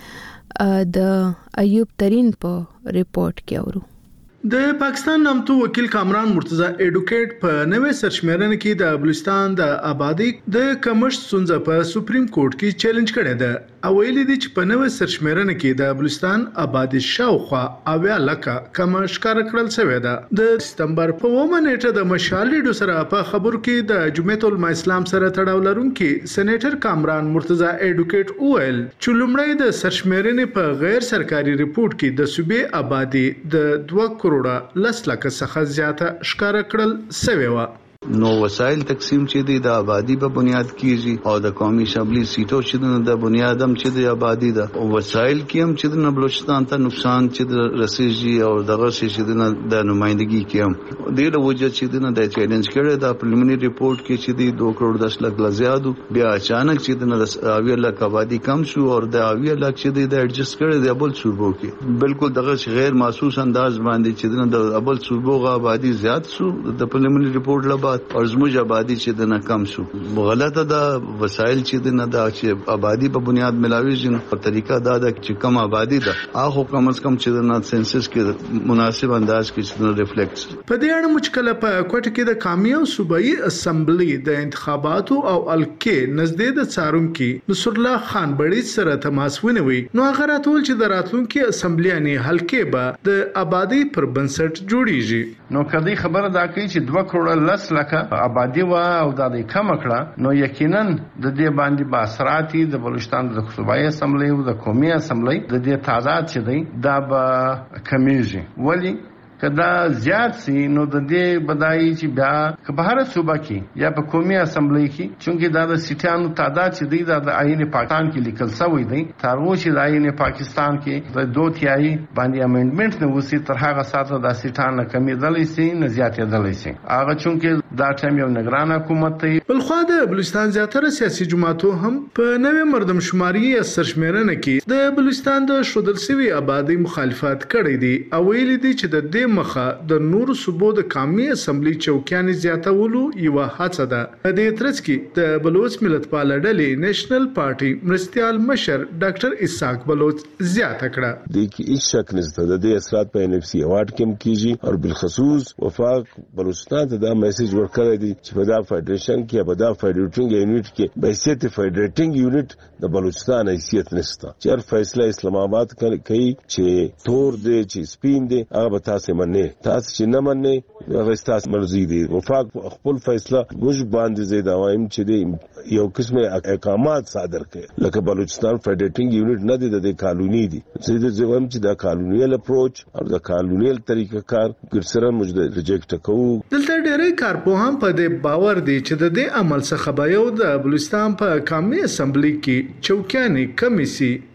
تفصیل د ایوب ترين په ریپورت کې اورو. د پاکستان نامتو وکیل کامران مرتضی ایډوکیټ په نوې سرشمېرنه کې د بلوچستان د آبادی د کمښت ستونزه په سپریم کورټ کې چیلنج کړې ده. او ویلي دي چې په نوې سرشمېرنه کې د بلوچستان آبادی شاوخوا 90 لکه کم ښکار کړل شوې ده. د سپتمبر په 1 نیټه د مشال ریډیو سره په خبرو کې د جمعیت العلماء اسلام سره تړاو لرونکي سېنیټر کامران مرتضی ایډوکیټ وویل چې لومړی د سرشمېرنې په غیر سرکاري ریپورت کې د صوبې آبادی د 2 کروڑه 10 لکه څخه زیاته ښکار کړل شوې و. نو وسایل تقسیم چې دی د آبادی په بنیاد کیږي او د قومي شمالي سیټو چې د بنیاد هم چې د آبادی د وسایل کې هم چې د بلوچستان ته نقصان چې رسیږي او دغه چې د نمائندګي کې هم د وجه چې د چیلنج کړي د پریلیمینری ریپورت کې چې دی 2 کروڑ 10 لک لا زیاتو بیا اچانک چې د 90 لک آبادی کم شو او د 90 لک چې د ایڈجسټ کړي د ابل صوبو کې بالکل دغه غیر محسوس انداز باندې چې د ابل صوبو آبادی زیات شو د پریلیمینری ریپورت لا او زموږ آبادی چې د ناکام شو. غلطه ده وسایل چې د نه دا چې آبادی په بنیاد ملاویږي په طریقه دا ده چې کم آبادی ده هغه کم از کم چې د سنسس کې مناسب انداز کې چې ریفلیکټ. په دې اړه مشکله په کوټه کې د قومي او صوبایي اسمبلی د انتخاباتو او الکې نږدې د څارونکو نصر الله خان بړیڅ سره تماس ونیوي. نو هغه راتول چې د راتلونکو اسمبلیانې حلقې به د آبادی پر بنسټ جوړیږي. نو کدی خبره دا کوي چې 2 کروڑ 10 لکه آبادی و او د کم کړه، نو یقینا د دې باندې با اثرات د بلوچستان د صوبایي اسمبلی او د قومي اسمبلی د دې تعداد چې دی دا به کمیږي. ولی کدا زیات سي نو د دې بدایي چې بیا که په هر صوبه کې یا په قومي اسمبلی کې چونکه دا د سیټانو تعداد چې دی د آئین پاکستان کې لیکل شوی دی تر اوسه چې د آئین پاکستان کې د 2/3 باندې امندمنت نه وسی تر هغه ساته د سیټان کمیدلې سي نه زیاتېدلې سي. هغه چونکه دا ټیم یو نگران حکومت دی. بلخوا د بلوچستان زیاتره سیاسي جماعتو هم په نوې مردمشماري سرشمېرنه کې د بلوچستان د شودل سوي آبادی مخالفت کړی دی او ویلي دي چې د دې مخه د نور صوبو د قومي اسمبلی چوکیانې زیاتولو یو هڅه ده. د دې ترڅ کې د بلوچ ملت پال ډلې نېشنل پارټي مرستيال مشر ډاکټر اسحاق بلوچ زیاته کړه. د کی هیڅ شک نشته د دې اثرات په ان اف سی اوارد کې کیږي او بالخصوص وفاق بلوچستان ته دا میسج ورکړی دی چې په دا فدریشن کې په دا فدریټینګ یونټ کې به حیثیت فدریټینګ یونټ د بلوچستان حیثیت نشته. چې فیصله اسلام آباد کوي چې تور دی چې سپین دی هغه به تاسو نه تاسو چې نه منئ هغه تاسو مرزي دي. وفاق خپل فیصله موږ باندې زید عوام چې دی یو قسمه احکامات صادر کړي لکه بلوچستان فدریټینګ یونټ نه دی د قانوني دي چې زم چې د قانوني اپروچ او د قانوني طریقه کار ګرسره موږ ریجیکټ کوو. دلته ډېرې کارپوهان په دې باور دي چې د دې عمل څخه به یو د بلوچستان په قومي اسمبلی کې چوکیانې کمیسي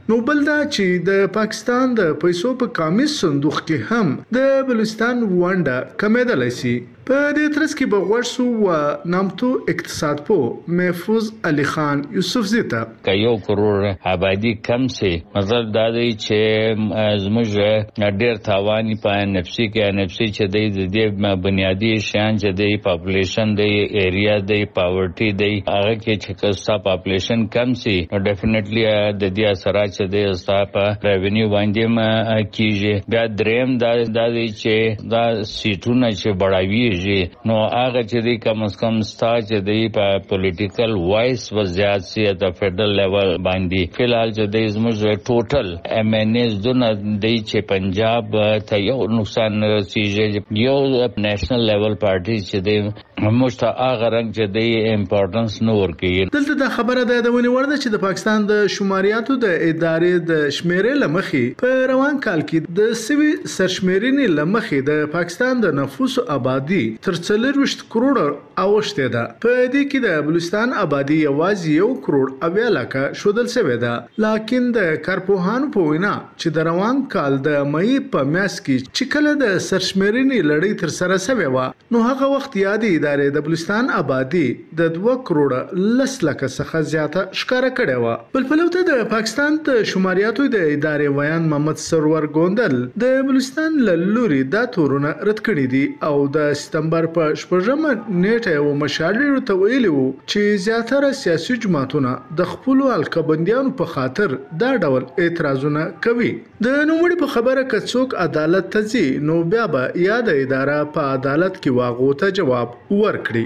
نو بل دا چې د پاکستان د پیسو په کامیز صندوق کې هم د بلوچستان ونډه کمیدلی شي. په دې ترڅ کې به غوښ سو و نامتو اقتصاد پو محفوظ علي خان یوسف زیتا که 1 کروڑ آبادی کم سي مطلب دا دی چې زموږ ډېر تاوان په نفسي کې نفسي چې د دې بنیادی شان چې د پاپولیشن د ایریا د پاورټي د هغه کې چې کستا پاپولیشن کم سي نو ډیفینیټلی د دې اثرات چې د استا په ریونیو باندې کیږي. بیا دریم دا دی چې دا سیټونه چې بڑاوي نو هغه چې دی کم از کم ستا چې دی په پولیټیکل وایس وزیات سي د فدرل لیول باندې فلحال چې دی زموږ ټوټل ایم ان ایز دونه دی چې پنجاب ته یو نقصان رسیږي یو نېشنل لیول پارټي چې دی مشته هغه رنګ چې دی امپورټنس نو ورکوي. دلته د خبره د ونی ورده چې د پاکستان د شماریاتو د ادارې د شمیرې لمخې په روان کال کې د سوي سرشمیرنې لمخې د پاکستان د نفوس آبادی تر 40 کروڑ اوښته ده. په دې کې د بلوچستان آبادی یوازې 1 کروڑ اویا لکه شودل شوی ده. لکه د کارپوهانو په وینا چې د روان کال د مئی په میاشت کې چې کله د سرشمیرنې لړۍ تر سره شوی و نو هغه وخت یادې ادارې د بلوچستان آبادی د 2 کروڑ لس لکه څخه زیاته ښکارا کړې و. بل پلوته د پاکستان ته شماریاتو د ادارې ویان محمد سرور ګوندل د بلوچستان لوري دا تورونه رد کړی دي او د سپتمبر په 8 نیټه او مشاورینو ته ویلي وو چې زیاتره سیاسي جماعتونه د خپل الکبندیانو په خاطر دا ډول اعتراضونه کوي. د نوموړي په خبره که څوک عدالت ته ځي نو بیا به یاد اداره په عدالت کې واغو ته جواب ورکړي.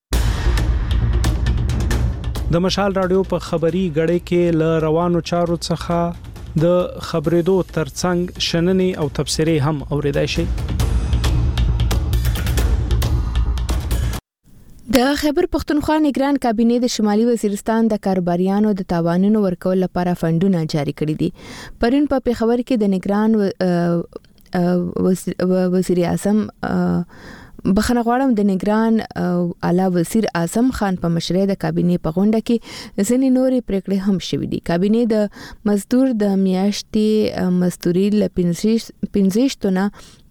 د مشال رادیو په خبري غړې کې ل روانو چارو څخه د خبرېدو ترڅنګ شننې او تبصرې هم اوریدای شي. د خیبر پختونخوا نگران کابینه د شمالي وزیرستان د کاروباریانو د تاوانونو ورکول لپاره فندونه جاری کړي دي. پرون په پیښور کې د نگران وزیر اعظم بخښنه غواړم د نگران اعلی وزیر اعظم خان په مشرۍ د کابینه په غونډه کې ځینې نورې پریکړې هم شوې دي. کابینه د مزدور د میاشتې مزدوري ل 15 تنه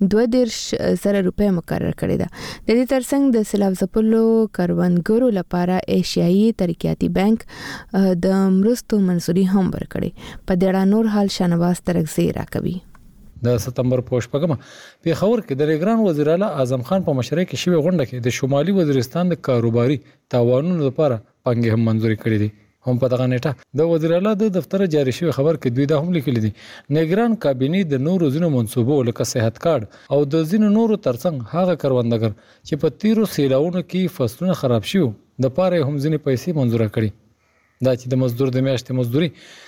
2.0 روپے مقرر کړی ده. د دې ترڅنګ د سیلاب ځپلو کروندګرو لپاره ایشیایي ترقیاتي بانک د مرستو منځوري هم ورکړي. په دې اړه نور حال شنواز ترغزي راکوي. د سپتمبر په شپږمه پیښور کې د نگران وزیر اعلی اعظم خان په مشرۍ کې شوی غونډه کې د شمالي وزیرستان د کاروباري تاوانونو لپاره پنګې هم منځوري کړې دي. هم په دغه نیټه د وزیر اعلی د دفتر جاری شوی خبر کې دوی دا هم لیکلي دي نگران کابینه د نورو ځینو منصوبو لکه صحت کارت او د ځینو نورو ترڅنګ هغه کروندګر چې په تیرو سیلاونو کې فصلونه خراب شوه د پاره هم ځینې پیسې منځور کړي. دا چې د مزدور د میاشتې مزدوري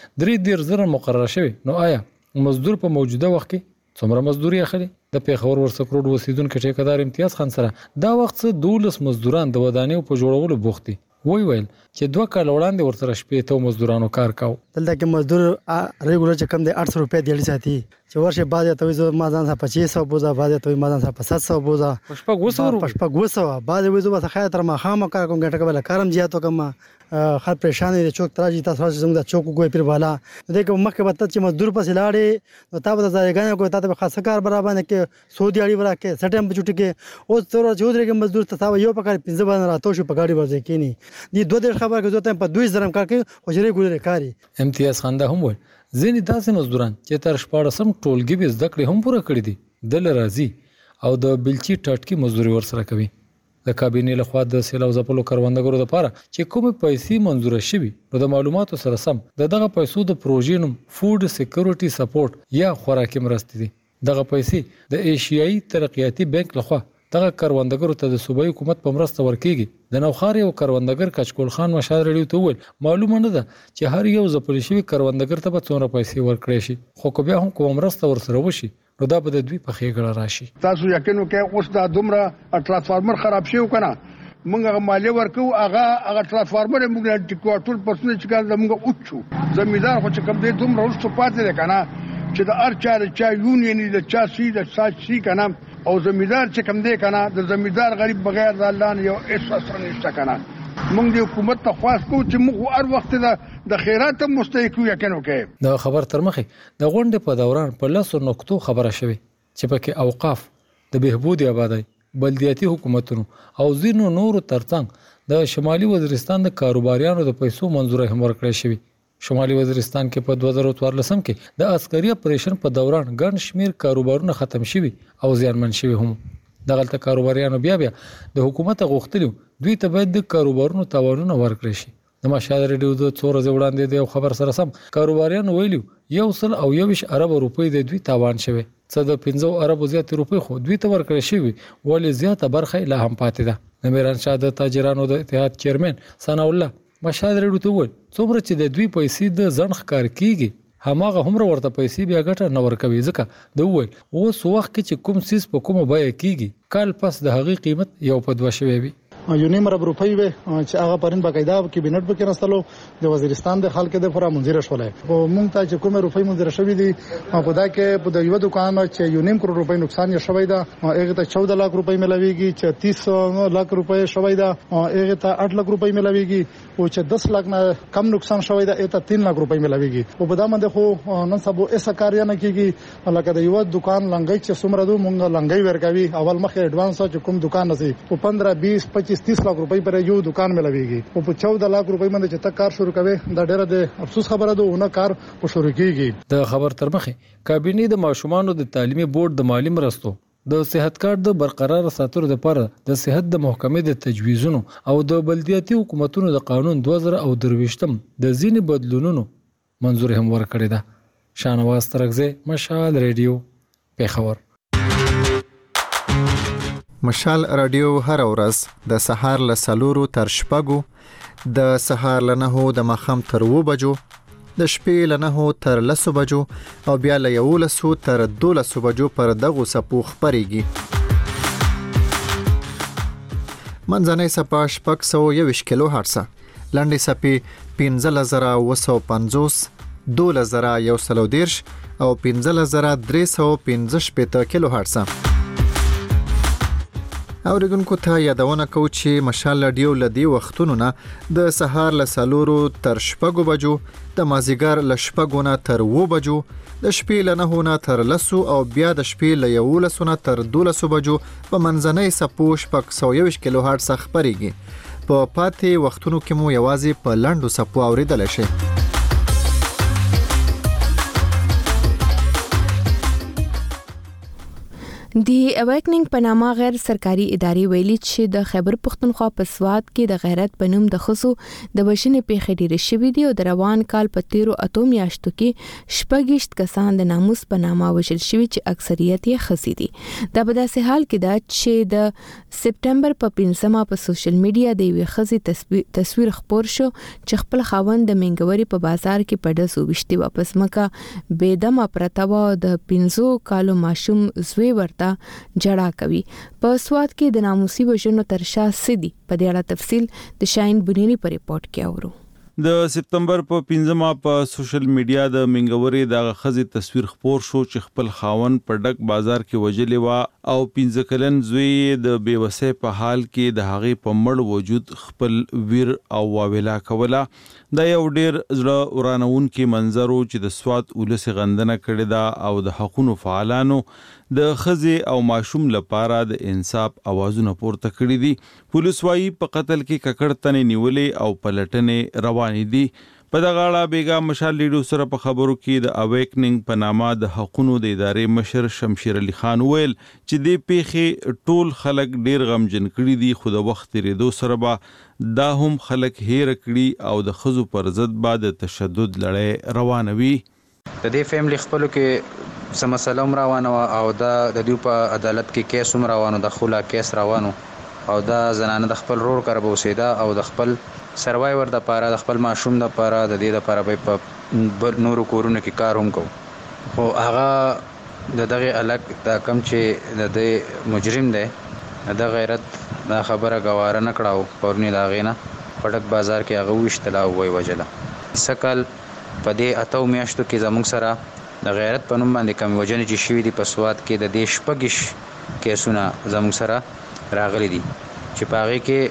3.0 مقرره شوی نو آیا مزدور په موجوده وخت کې څومره مزدوري اخلي؟ د پیښور ورسکروډ اوسیدونکو ټیکدار امتیاز خان سره دا وخت 12 مزدوران د ودانیو په جوړولو بوخت دي. ویل چې 2 کال وړاندې ورسره شپې ته مزدورانو کار کاو. دلته کې مزدور ریګولر چې کم دی 800 روپے دی ساتي چې ورشه بعد ته وځو ما ځان څخه 2500 بوزا بعد ته ما ځان څخه 700 بوزا پښپغوسو بعد وځو به خیر تر ما خامہ کار کوم ګټه کول کارم زیاتو کم خر پریشان دي چوک تراجی تاسو زموږ د چوک کوی پیر والا دغه مخکې بته چې مزدور پسې لاړې نو تاسو د ځایګانې کوی تاسو خاصه کار برابر نه کې سعودي اړي ورا کې سټم په چټي کې او تر چودري کې مزدور تاسو یو پکار 15 باندې راتو شو په گاډي ورځي کینی دي 2 خبر کې ځوته په 2000 کار کې حجري ګولې کاری. امتیاز خان دا هم ول ځینې داسې مزدوران چې تر 14 ټولګي به زده کړې هم پوره کړې دي دل راضي او د بلچی ټټکی مزدوري ورسره کوي. د کابینه له خوا د سیلاب ځپلو کروندګرو لپاره چې کومه پیسې منظور شوي نو د معلوماتو سره سم دغه پیسو د پروژې نوم فود سکیورټي سپورټ یا خوراکي مرستې دي. دغه پیسې د ایشیایي ترقیاتي بانک له خوا دغه کروندګرو ته د صوبایي حکومت په مرسته ورکیږي. د نوخار یو کروندګر کچکول خان مشال رډیو ته وویل معلومه نه ده چې هر یو ځپل شوی کروندګر ته به څومره پیسې ورکړي شي خو بیا هم کوم مرسته ورسره وشي نو دا به د دوی په خېګړه راشي. تاسو یقین وکړئ اوس دا دومره ترانسفارمر خراب شي وکنه موږ مالی ورکو هغه ترانسفارمر موږ ټیکو ټول پرسونه چې کله موږ اوچو زمیدار خو چې کوم دې دومره ورسته پاتې ده کنه چې د ارچا چا یونین د چا سی د ساچ کنه او زمیدار چې کوم دې کنه د زمیدار غریب بغیر د الله نه یو احساس نشته کنه موږ د حکومت ته خواست کوو چې موږ هر وخت د خیرات مستحق یو یقین وکړو. د خبر تر مخه د غونډې په دوران په لاسو نقطو خبره شوه چې پکې اوقاف د بهبود آبادی بلدیاتي حکومتونو او ځینو نورو ترڅنګ د شمالي وزیرستان د کاروباریانو د پیسو منځوري هم ورکړې شوی. شمالي وزیرستان کې په 2014 کې د عسکري اپریشن په دوران ګڼ شمیر کاروبارونه ختم شوي او زیانمن شوي هم. دغلته کاروباریانو بیا د حکومت غوښتلو دوی ته باید د کاروبارونو تاوانونه ورکړي شي. د مشال ریډیو د څو ورځې وړاندې د خبر سره سم کاروباریانو ویلو 120 ارب روپۍ د دوی تاوان شوی. څه د 15 ارب زیات روپۍ خو دوی ته ورکړي شوی ولې زیاته برخه لا هم پاتې ده. د میرانشاه د تاجرانو د اتحاد چیرمن ثنا الله مشال ریډیو ته وویل څومره چې د دوی پیسې د ځنخ کار کیږي هماغه هم ورته پیسې بیا ګټه نه ورکوي. ځکه د وویل اوس وخت کې چې کوم سیس په کومه بیه کیږي کال پس د هغې قیمت یو په 2 شوی وي. یو نیم ارب روپۍ وي چې هغه پرین باقاعده کابینټ به کې راستلو د وزیرستان د خلک د فرا منځره شولې او مونږ ته چې کومه روپۍ منځره شوې دي په دا کې په د یو دکان چې یو نیم کروڑ روپۍ نقصان یې شوی دا هغه ته 14 لک روپۍ ملويږي چې 30 لک روپۍ شوی دا هغه ته 8 لک روپۍ ملويږي او چې 10 لک نه کم نقصان شوی دا ته 3 لک روپۍ ملويږي او په دا باندې خو نن سبا ایسا کار نه کیږي لکه د یو دکان لنګي چې څومره دو مونږ لنګي ورکوي اول مخه ایڈوانس چې کوم دکان نسی او 15 20 25 30 لک روپۍ پر یو دکان ملويږي او په 14 لک روپۍ باندې چې تک کار شروع کوي دا ډېر د افسوس خبره ده ونه کار په شروع کیږي. د خبر تر مخه کابینې د ماشومانو د تعلیمي بورډ د مالی مرستو د صحت کارت د برقرار ساتلو لپاره د صحت د محکمې د تجویزونو او د بلدیاتي حکومتونو د قانون 2023 د ځینې بدلونونو منظور هم ورکړی ده. شانواز ترغزه مشال ریډیو پیښور. مشال رادیو هر ورځ د سهار له 4 تر 6 د سهار له 9 د ماخام تر 2 بجو د شپې له 9 تر 10 بجو او بیا له 11 تر 12 بجو پر دغه سپو خبريږي. منځنۍ سپا 621 کیلو هرتز، لنډي سپي 15950 12110 او 15315 کیلو هرتز. اوریدونکو ته یادونه کوم چې مشال رادیو لدی وختونو نه د سهار له 4 تر 6 بجو د مازیګر له 6 نه تر 2 بجو د شپې له 9 نه تر 10 او بیا د شپې له 11 نه تر 12 بجو په منځنۍ سپو 621 کیلو هرتز خبريږي. په پاتې وختونو کې مو یوازې په لاندو سپو اوریدل شي. دی اویکنینګ په نامه غیر سرکاري ادارې ویلي چې د خیبر پښتونخوا په سواد کې د غیرت بنوم د خصو د بشنې پیښې ډېرې شوې دي او د روان کال په 13 میاشتو کې 26 کسان د ناموس په نامه وژل شوي چې اکثریت یې ښځې دي. دا په داسې حال کې ده چې د سپټمبر په 15 په سوشل میډیا د یوې ښځې تصویر خپور شو چې خپل خاوند د منګوري په بازار کې په ډزو وشتي واپس مکه بيدمه پرته و د 15 کالو ماشوم زوی ورته جړه کوي. په سواد کې د ناموسي وژنو تر شا سدي په دې اړه تفصیل د شاهین بنيري په ریپورت کې اورو. د سپتمبر په 15 په سوشل میډیا د منګوري د غخزي تصویر خپور شو چې خپل خاون په ډک بازار کې وجلې وا او 15 کلن زوی د بیوسه په حال کې د هغې په مړ وجود خپل ویر او واویلا کوله. دا یو ډیر زړه ورانون کې منظر چې د سواد ولس غندنه کړې ده او د حقوقو فعالانو د خزي او ماشوم لپاره د انصاف اوازونه پورته کړې دي. پولیس وايي په قتل کې ککړ تنې نیولې او پلټنې روانې دي. په دغه اړه بیګا مشال ریډیو سره په خبرو کې د اویکنینګ په نامه د حقوقو د ادارې مشر شمشیر علي خان ویل چې د پیښې ټول خلک ډیر غمجن کړي دي خو د وخت ریدو سره به دا هم خلک هیر کړي او د خزو پر ضد بعد تشدد لړۍ روانوي. د دې فیملی خپلو کې سم مسله روانه او دا د دوی په عدالت کې کیس روانو د خلا کیس روانو او دا زنانه د خپل رور کار بوسیدا او د خپل سروایور د پاره د خپل ماشوم د پاره د دې د پاره په نورو کورونو کې کار هم کو خو هغه دغه الګ د کم چې د مجرم دی د غیرت دا خبره غواره نه کړاو پورنی دا غینه پټک بازار کې هغه وشتلا وای وجله. سکل په دې اتو میاشتو کې زموږ سره د غیرت په نوم باندې کم وجنې چې شوي دي په سواد کې د دې شپږ کیسونه زموږ سره راغلي دي چې په هغې کې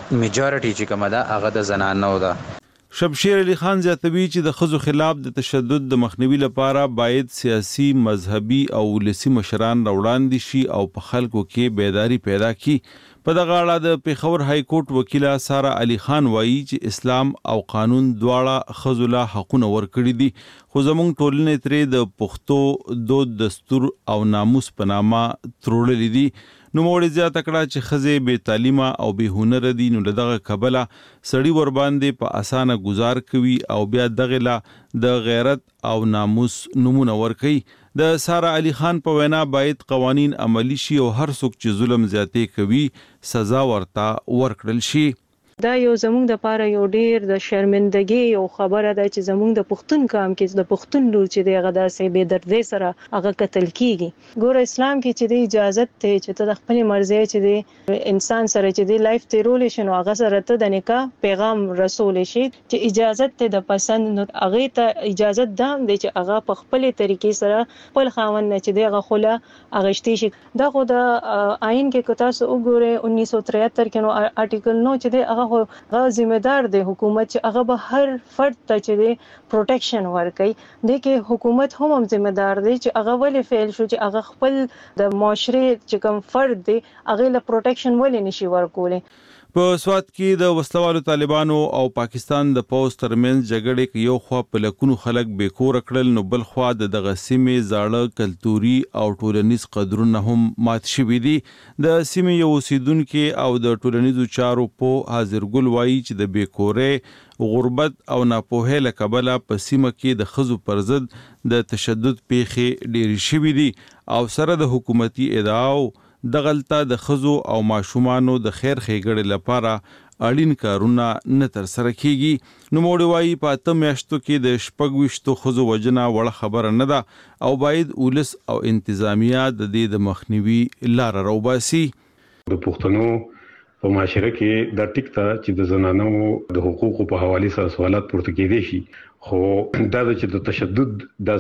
میجورټي چې کومه ده هغه د زنانو ده. شمشیر علي خان زیاتوي چې د ښځو خلاف د تشدد د مخنیوي لپاره باید سیاسي، مذهبي او ولسي مشران راوړاندې شي او په خلکو کې بیداری پیدا کړي. په دغه اړه د پیښور های کورټ وکیله سارا علي خان وایي چې اسلام او قانون دواړه ښځو له حقونه ورکړي دي، خو زموږ ټولنې ترې د پښتو دود، دستور او ناموس په نامه تروړلي دي. نوموړي زیاته کړه چې ښځې بې تعلیمه او بې هنره دي، نو له دغه کبله سړي ورباندې په اسانه گزار کوي او بیا دغه له د غیرت او ناموس نمونه ورکوي. د سارا علي خان په وینا باید قوانین عملی شي او هر څوک چې ظلم زیاتې کوي سزا ورته ورکړل شي. دا یو زموږ د پاره یو ډیر د شرمندګي او خبره ده چې زموږ د پښتون قام کې د پښتون لور چې دغه داسې بے دردۍ سره هغه قتل کیږي. ګوره اسلام کې چې د اجازه ته چې ته د خپل مرزي چې د انسان سره چې د لایف تیرول شي نو هغه سره ته د نکاح پیغام رسول شي چې اجازه ته د پسند نو هغه ته اجازه دام دی چې هغه په خپل طریقې سره خپل خاوند نه چې دغه خله اغشتي شي. دا خو د آئین کې کتا سو وګوره 1973 کې نو آرټیکل نو چې هغه هغه ذمہ دار دی حکومت چې هغه به هر فرد ته چې دی پروټیکشن ورکړي. د کې حکومت هم ذمہ دار دی چې هغه ولې فعل شو چې هغه خپل د معاشره چې کوم فرد دی هغه له پروټیکشن ولې نشي ورکولې. په سوات کې د وسلوالو طالبانو او پاکستان د پوز ترمنځ جګړې کې یو خوا په لکونو خلک بیکور کړل، نو بل خوا د دغه سیمې زاړه کلتوري او ټولنیز قدرونه هم مات شوي دي. د سیمې یو اوسیدونکو او د ټولنیزو چارو په حاضرګل وایي چې د بیکورې، غربت او ناپوهۍ له کبله په سیمه کې د ښځو پر ضد د تشدد پیښې ډېرې شوي دي او سره د حکومتي ادعاو دغلته د ښځو او ماشومانو د خیر ښېګړې لپاره اړین کارونه نه ترسره کیږي. نوموړي وایي په 8 میاشتو کې د 26 ښځو وژنه وړه خبره نه ده او باید ولس او انتظامیه د دې د مخنیوي لاره راوباسي. د پښتنو په معاشره کې دا ټیک ته چې د زنانو د حقوقو په حواله سره سوالات پورته کېدي شي، خو دا چې د تشدد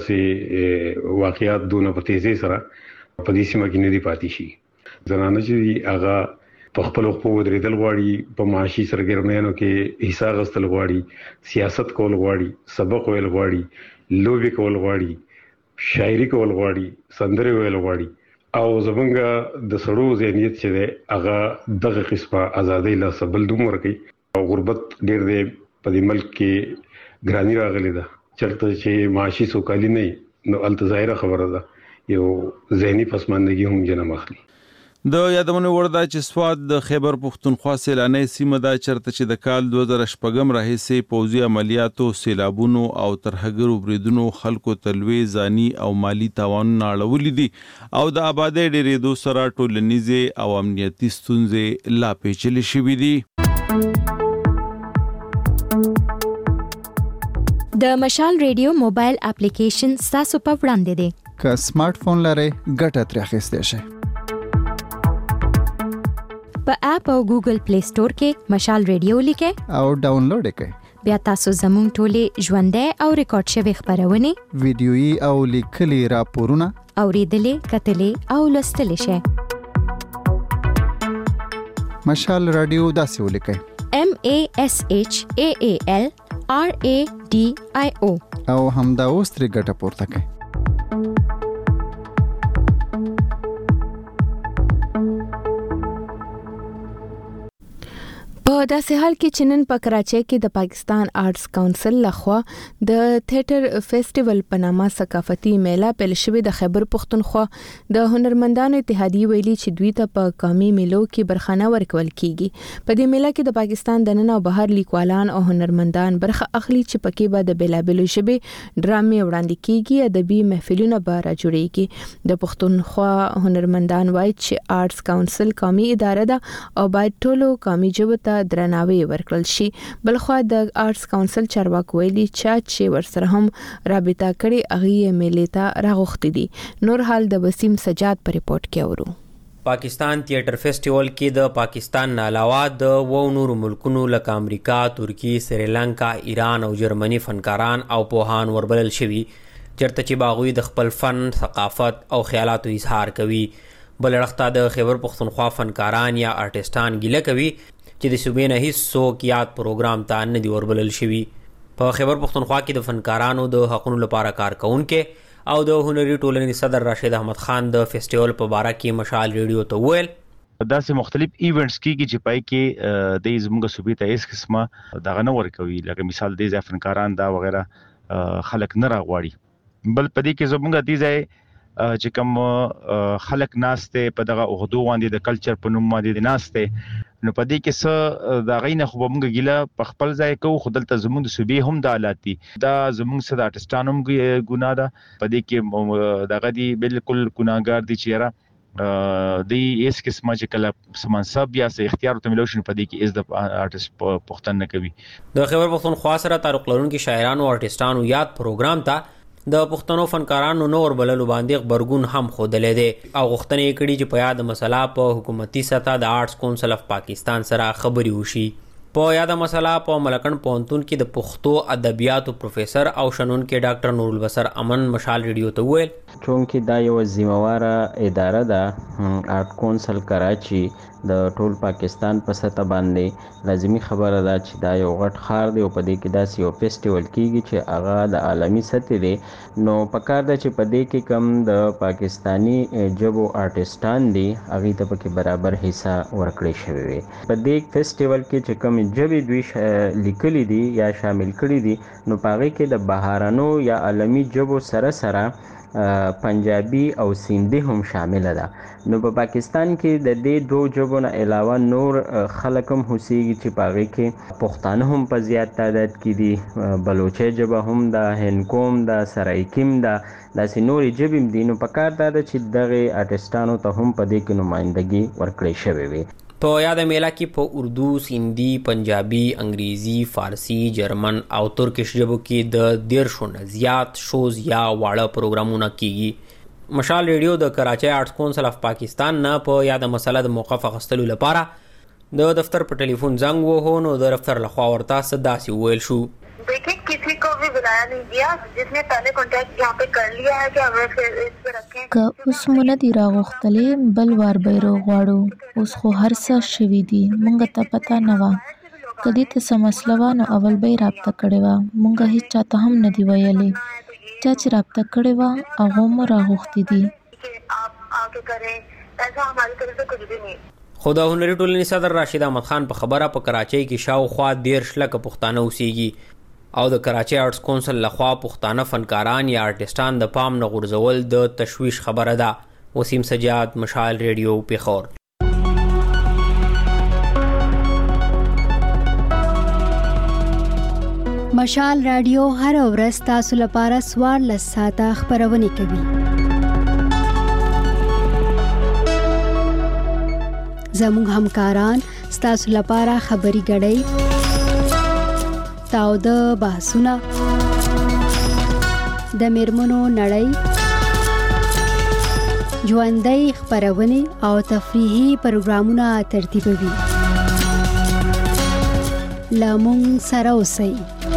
داسې واقعیات دونه په تیزی سره په دې سیمه کې نه دی پاتې شي. زنانه چې هغه په خپل خپل ودرېدل غواړي، په معاشي سرګرمیانو کې حصہ غوښتل غواړي، سیاست کول غواړي، سبق ویل غواړي، لوبي کول غواړي، شاعري کول غواړي، سندري ویل غواړي او زمونږ د سړو ذهنیت چې دی هغه دغه قسمه ازادي له سبل دوم ورکي او غربت ډېر دی په دې ملک کې ګرانی راغلي ده. چرته چې معاشي سوکالي نه نو التظاهره خبره ده، یو ذهني پسماندګي هم جنم اخلي. د یادونه ورده چې سواد د خیبر پښتونخوا سیلاني سیمه ده چرته چې د کال 2014 راهیسې پوځي عملیاتو، سیلابونو او ترهګرو بریدونو خلکو تلوي ځاني او مالی تاوانونه اړولي دي او د آبادی ډېرېدو سره ټولنیزې او امنیتي ستونزې لا پیچلې شوي دي. د مشال ریډیو موبایل اپلیکیشن تاسو په وړاندې دی. که سمارټ فون لرئ ګټه ترې اخیستی شئ. په اپ او ګوګل پلی سٹور کې مشال ریډیو لیکئ او ډاونلوډ کړئ. بیا تاسو زموږ ټولې ژوندۍ او ریکارډ شوی خبرونه، ویډیويي او لیکلي راپورونه اوریدلې، کتلې او لوستلې شئ. مشال رادیو داسې ولیکئ: MASHAAL RADIO او همدا اوس ترې ګټه پورته کړئ. په داسې حال کې چې نن په کراچۍ کې د پاکستان آرټس کونسل لخوا د تھیټر فیسټیوال په نامه ثقافتي میله پیل شوې د خیبر پښتونخوا د هنرمندانو اتحادیې ویلي چې دوی ته په قومي میلو کې برخانه ورکول کیږي. په دې میله کې د پاکستان د نن او بهر لیکوالان او هنرمندان برخه اخلي چې پکې به د بیلابلو ژبې ډرامې وړاندې کیږي، ادبي محفلونه به را جوړیږي. د پښتونخوا هنرمندان وایي چې آرټس کونسل قومي اداره ده او باید ټولو قومي ژبو ته درناوی ورکړل شي. بلخوا د آرټس کونسل چارواکي ویلي چې ورسره هم رابطه کړي اغه میلې ته راغوښتي دي. نور حال د وسیم سجاد پر ریپورت کې اورو. پاکستان تھیټر فیسټیوال کې د پاکستان نه علاوه د و نورو ملکونو لکه امریکا، ترکی، سریلانکا، ایران او جرمني فنکاران او پوهان وربلل شوي چرته چې باغوي د خپل فن، ثقافت او خیالاتو اظهار کوي. بل اړخته د خیبر پښتونخوا فنکاران یا آرټیستان ګیله کوي چې د صوبې نه هیڅ څوک یاد پروګرام ته نه دی وربلل شوي. په خیبر پښتونخوا کې د فنکارانو د حقونو لپاره کار کوونکي او د هنري ټولنې صدر راشد احمد خان د فیسټیوال په باره کې مشال ریډیو ته وویل داسې مختلف ایونټس کیږي چې پای کې د زموږ صوبې ته هیڅ قسمه دغه نه ورکوي، لکه مثال د ځفنکاران دا وغیرہ خلک نه راغواړي. بل پدې کې زموږ د ځای چې کوم خلک ناشته په دغه اوغدو باندې د کلچر په نوم باندې ناشته، نو پدې کې څه دا غینه خو موږ ګیله په خپل ځای کوو، خدلته زموږ د صوبې هم د حالات دي دا زموږ سره آرټستانو هم ګناه ده، پدې کې دغه دي بالکل ګناګار دي چیرې د ایس قسمه چې کله سمنصب یا سه اختیار ته ملوشن پدې کې از د آرټست پښتن نه کوي. د خیبر پښتونخوا سره تعلق لرونکي شاعرانو او آرټستانو یاد پروګرام ته د پښتنو فنکارانو نور بللو باندې خبرګون هم خودلې دي او غوښتنې کړي چې په یاد مسله په حکومتي سطح د آرټس کونسل اف پاکستان سره خبري وشي. په یاد مسله په ملکن پونتون کې د پښتو ادبیاتو پروفیسور او شنون کې ډاکټر نور البصر امن مشال ریډیو ته ویل چونکې دا یو ذمہواره اداره ده آرټ کونسل کراچي د ټول پاکستان په سطح باندې لازمی خبره ده چې دا یو غټ خار دی او په دې کې داسې یو فیسټیوال کیږي چې هغه د عالمي سطح دی، نو پکار ده چې په دې کې کم د پاکستانی ژبو آرټستان دي هغه ته پکې برابر حصہ ورکړی شوی وي. په دې فیسټیوال کې چې کم ژبې دوی لیکلي دي یا شامل کړي دي نو پاره کې د بهارانو یا عالمي ژبو سره سره پنجابي او سیندي هم شامل ده. نو په پاکستان کې د دې دوه ژبو نه علاوه نور خلک هم هوسیږي چې پاره کې پښتانه هم په زیات تعداد کې دي، بلوچي ژبه هم ده، هندکوم ده، سرایکیم ده، داسې نورې ژبې هم دي. نو پکار ده چې دغه آرټستانو ته هم په دې کې نمائندګي ورکړی شوی وي. په یاد میله کې په اردو، سیندي، پنجابي، انګریزي، فارسی، جرمن او ترکیش ژبو کې د 150 نه زیات شوز یا واړه پروګرامونه کیږي. مشال ریډیو د کراچي آرټس کونسل اف پاکستان نه په یاد مسله د موقف اخیستلو لپاره د دفتر په ټلیفون زنګ وهو نو د دفتر لخوا ورته صداسي ویل شو देखिए किसी को भी बुलाया नहीं गया, जिसने पहले कांटेक्ट यहाँ पे कर लिया है कि हमें फिर इस पे रखें که اوس مونږ دی راغختلې بل وار به غواړو اوس خو هر څه شوي دي مونږ ته پته نه و کدی ته څه مسله وه نو اول به یې رابطه کړې وه مونږ هېڅ چاته هم نه دي ویلې چا چې رابطه کړې وه هغو مو راغوښتي دي خو د هنري ټولنې صدر راشد احمد خان په خبره په کراچۍ کې شاوخوا 10 لکه پښتانه اوسېږي او د کراچي آرټس کونسل لخوا پښتانه فنکاران یا آرټستان د پام نه غورځول د تشویش خبره ده. وسیم سجاد، مشال ریډیو، پیښور. مشال رادیو هر ورځ تاسو لپاره 14 ساعته خبرونه کوي. زموږ همکاران تاسو لپاره خبري غړي تاو د بحثونه د میرمنو نړۍ ژوندۍ خبرونه او تفریحي پروګرامونه ترتیبوي. لمون سره اوسئ.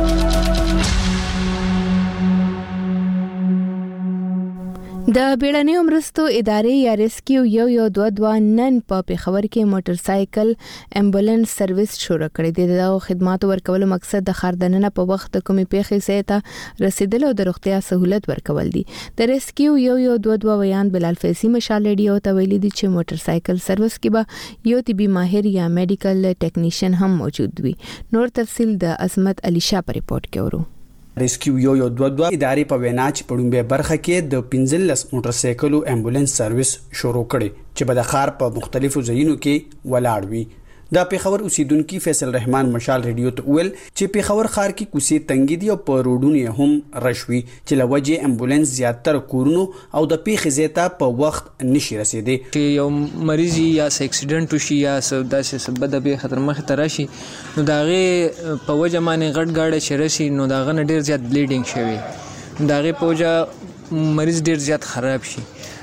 د بیړنیو مرستو ادارې یا ریسکیو 122 نن په پیښور کې موټر سایکل امبولانس سرویس شروع کړی دی. د خدماتو ورکولو مقصد د خاردننه په وخت د کومې پیښې ته رسیدل او د روغتیا سہولت ورکول دي. د ریسکیو 122 ویان بلال فیسی مشال ریډیو ته ویلي دي چې موټر سایکل سرویس کې به یو طبي ماهر یا میډیکل ټیکنیشن هم موجود وي. نور تفصیل د عظمت علی شاه په ریپورت کې ورو. ریسکیو 122 ادارې په وینا چې په ډومبه برخه کې د 15 موټر سایکلو امبولانس سرویس شروع کړي چې په د ښار په مختلفو ځایونو کې ولاړ وي. د پیښور اوسیدونکو فیصل رحمان مشال ریډیو ته ویل چې پیښور ښار کې کوڅې تنګې دي او په روډونو هم رشوي چې لوجه امبولانس زیاتره کورونو او د پیښې زیاته په وخت نشي رسیدي. یو مریض یا اکسیډنټ وشي یا داسې سبب د به خطر مخ ته راشي نو داغه په وجه باندې غټ گاډه شرشي نو داغه ډیر زیات بلیډینګ شوی داغه په وجه مریض ډیر زیات خراب شي.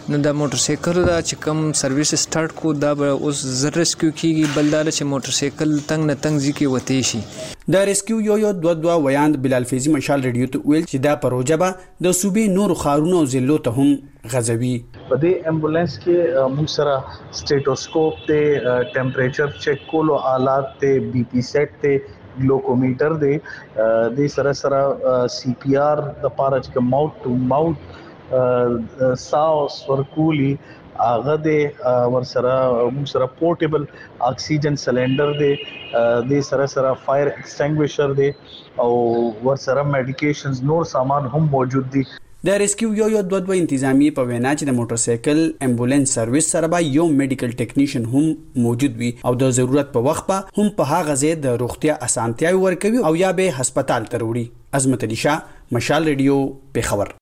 نو د موټر سایکل دا چې کوم سرویس سٹارټ کو دا به اوس زر ریسکیو کیږي بل دا چې موټر سایکل تنگ نه تنگ ځکه وتی شي د ریسکیو یو 22 ویاند بلال فیضی مشال ریډیو ته ویل چې دا پروژه به د صوبې نور خارونو او ضلعو ته هم غځوي. په دې امبولانس کې موږ سره سټیټوسکوپ ته ټمپریچر چیک کولو آلات ته بی پی سیټ ته ګلوکومیټر دی د سره سی پی آر د پاره چې ماوث ټو ماوث ساوس ورکولی هغه د ورسره موږ سره پورټیبل اکسیجن سلندر دی د سره فایر ایکسټینګویشر دی او ورسره میډیکیشنز نور سامان هم موجود دي. د ریسکیو یو 22 انتظامی په وینا چې د موټر سایکل امبولانس سرویس سره به یو میډیکل ټیکنیشن هم موجود وي او د ضرورت په وخت به هم په هغه ځای د روغتیا اسانتیا ورکوي او یا به هسپتال ته وړي. عظمت علي شاه، مشال ریډیو، پیښور.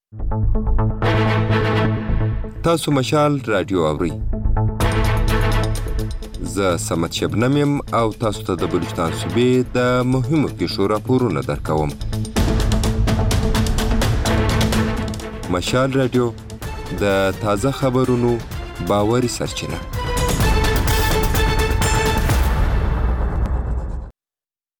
تاسو مشال رادیو اورئ. زه سمت شبنم یم او تاسو ته د بلوچستان صوبې د مهمو پیښو راپورونه درکوم. مشال رادیو د تازه خبرونو باوري سرچینه.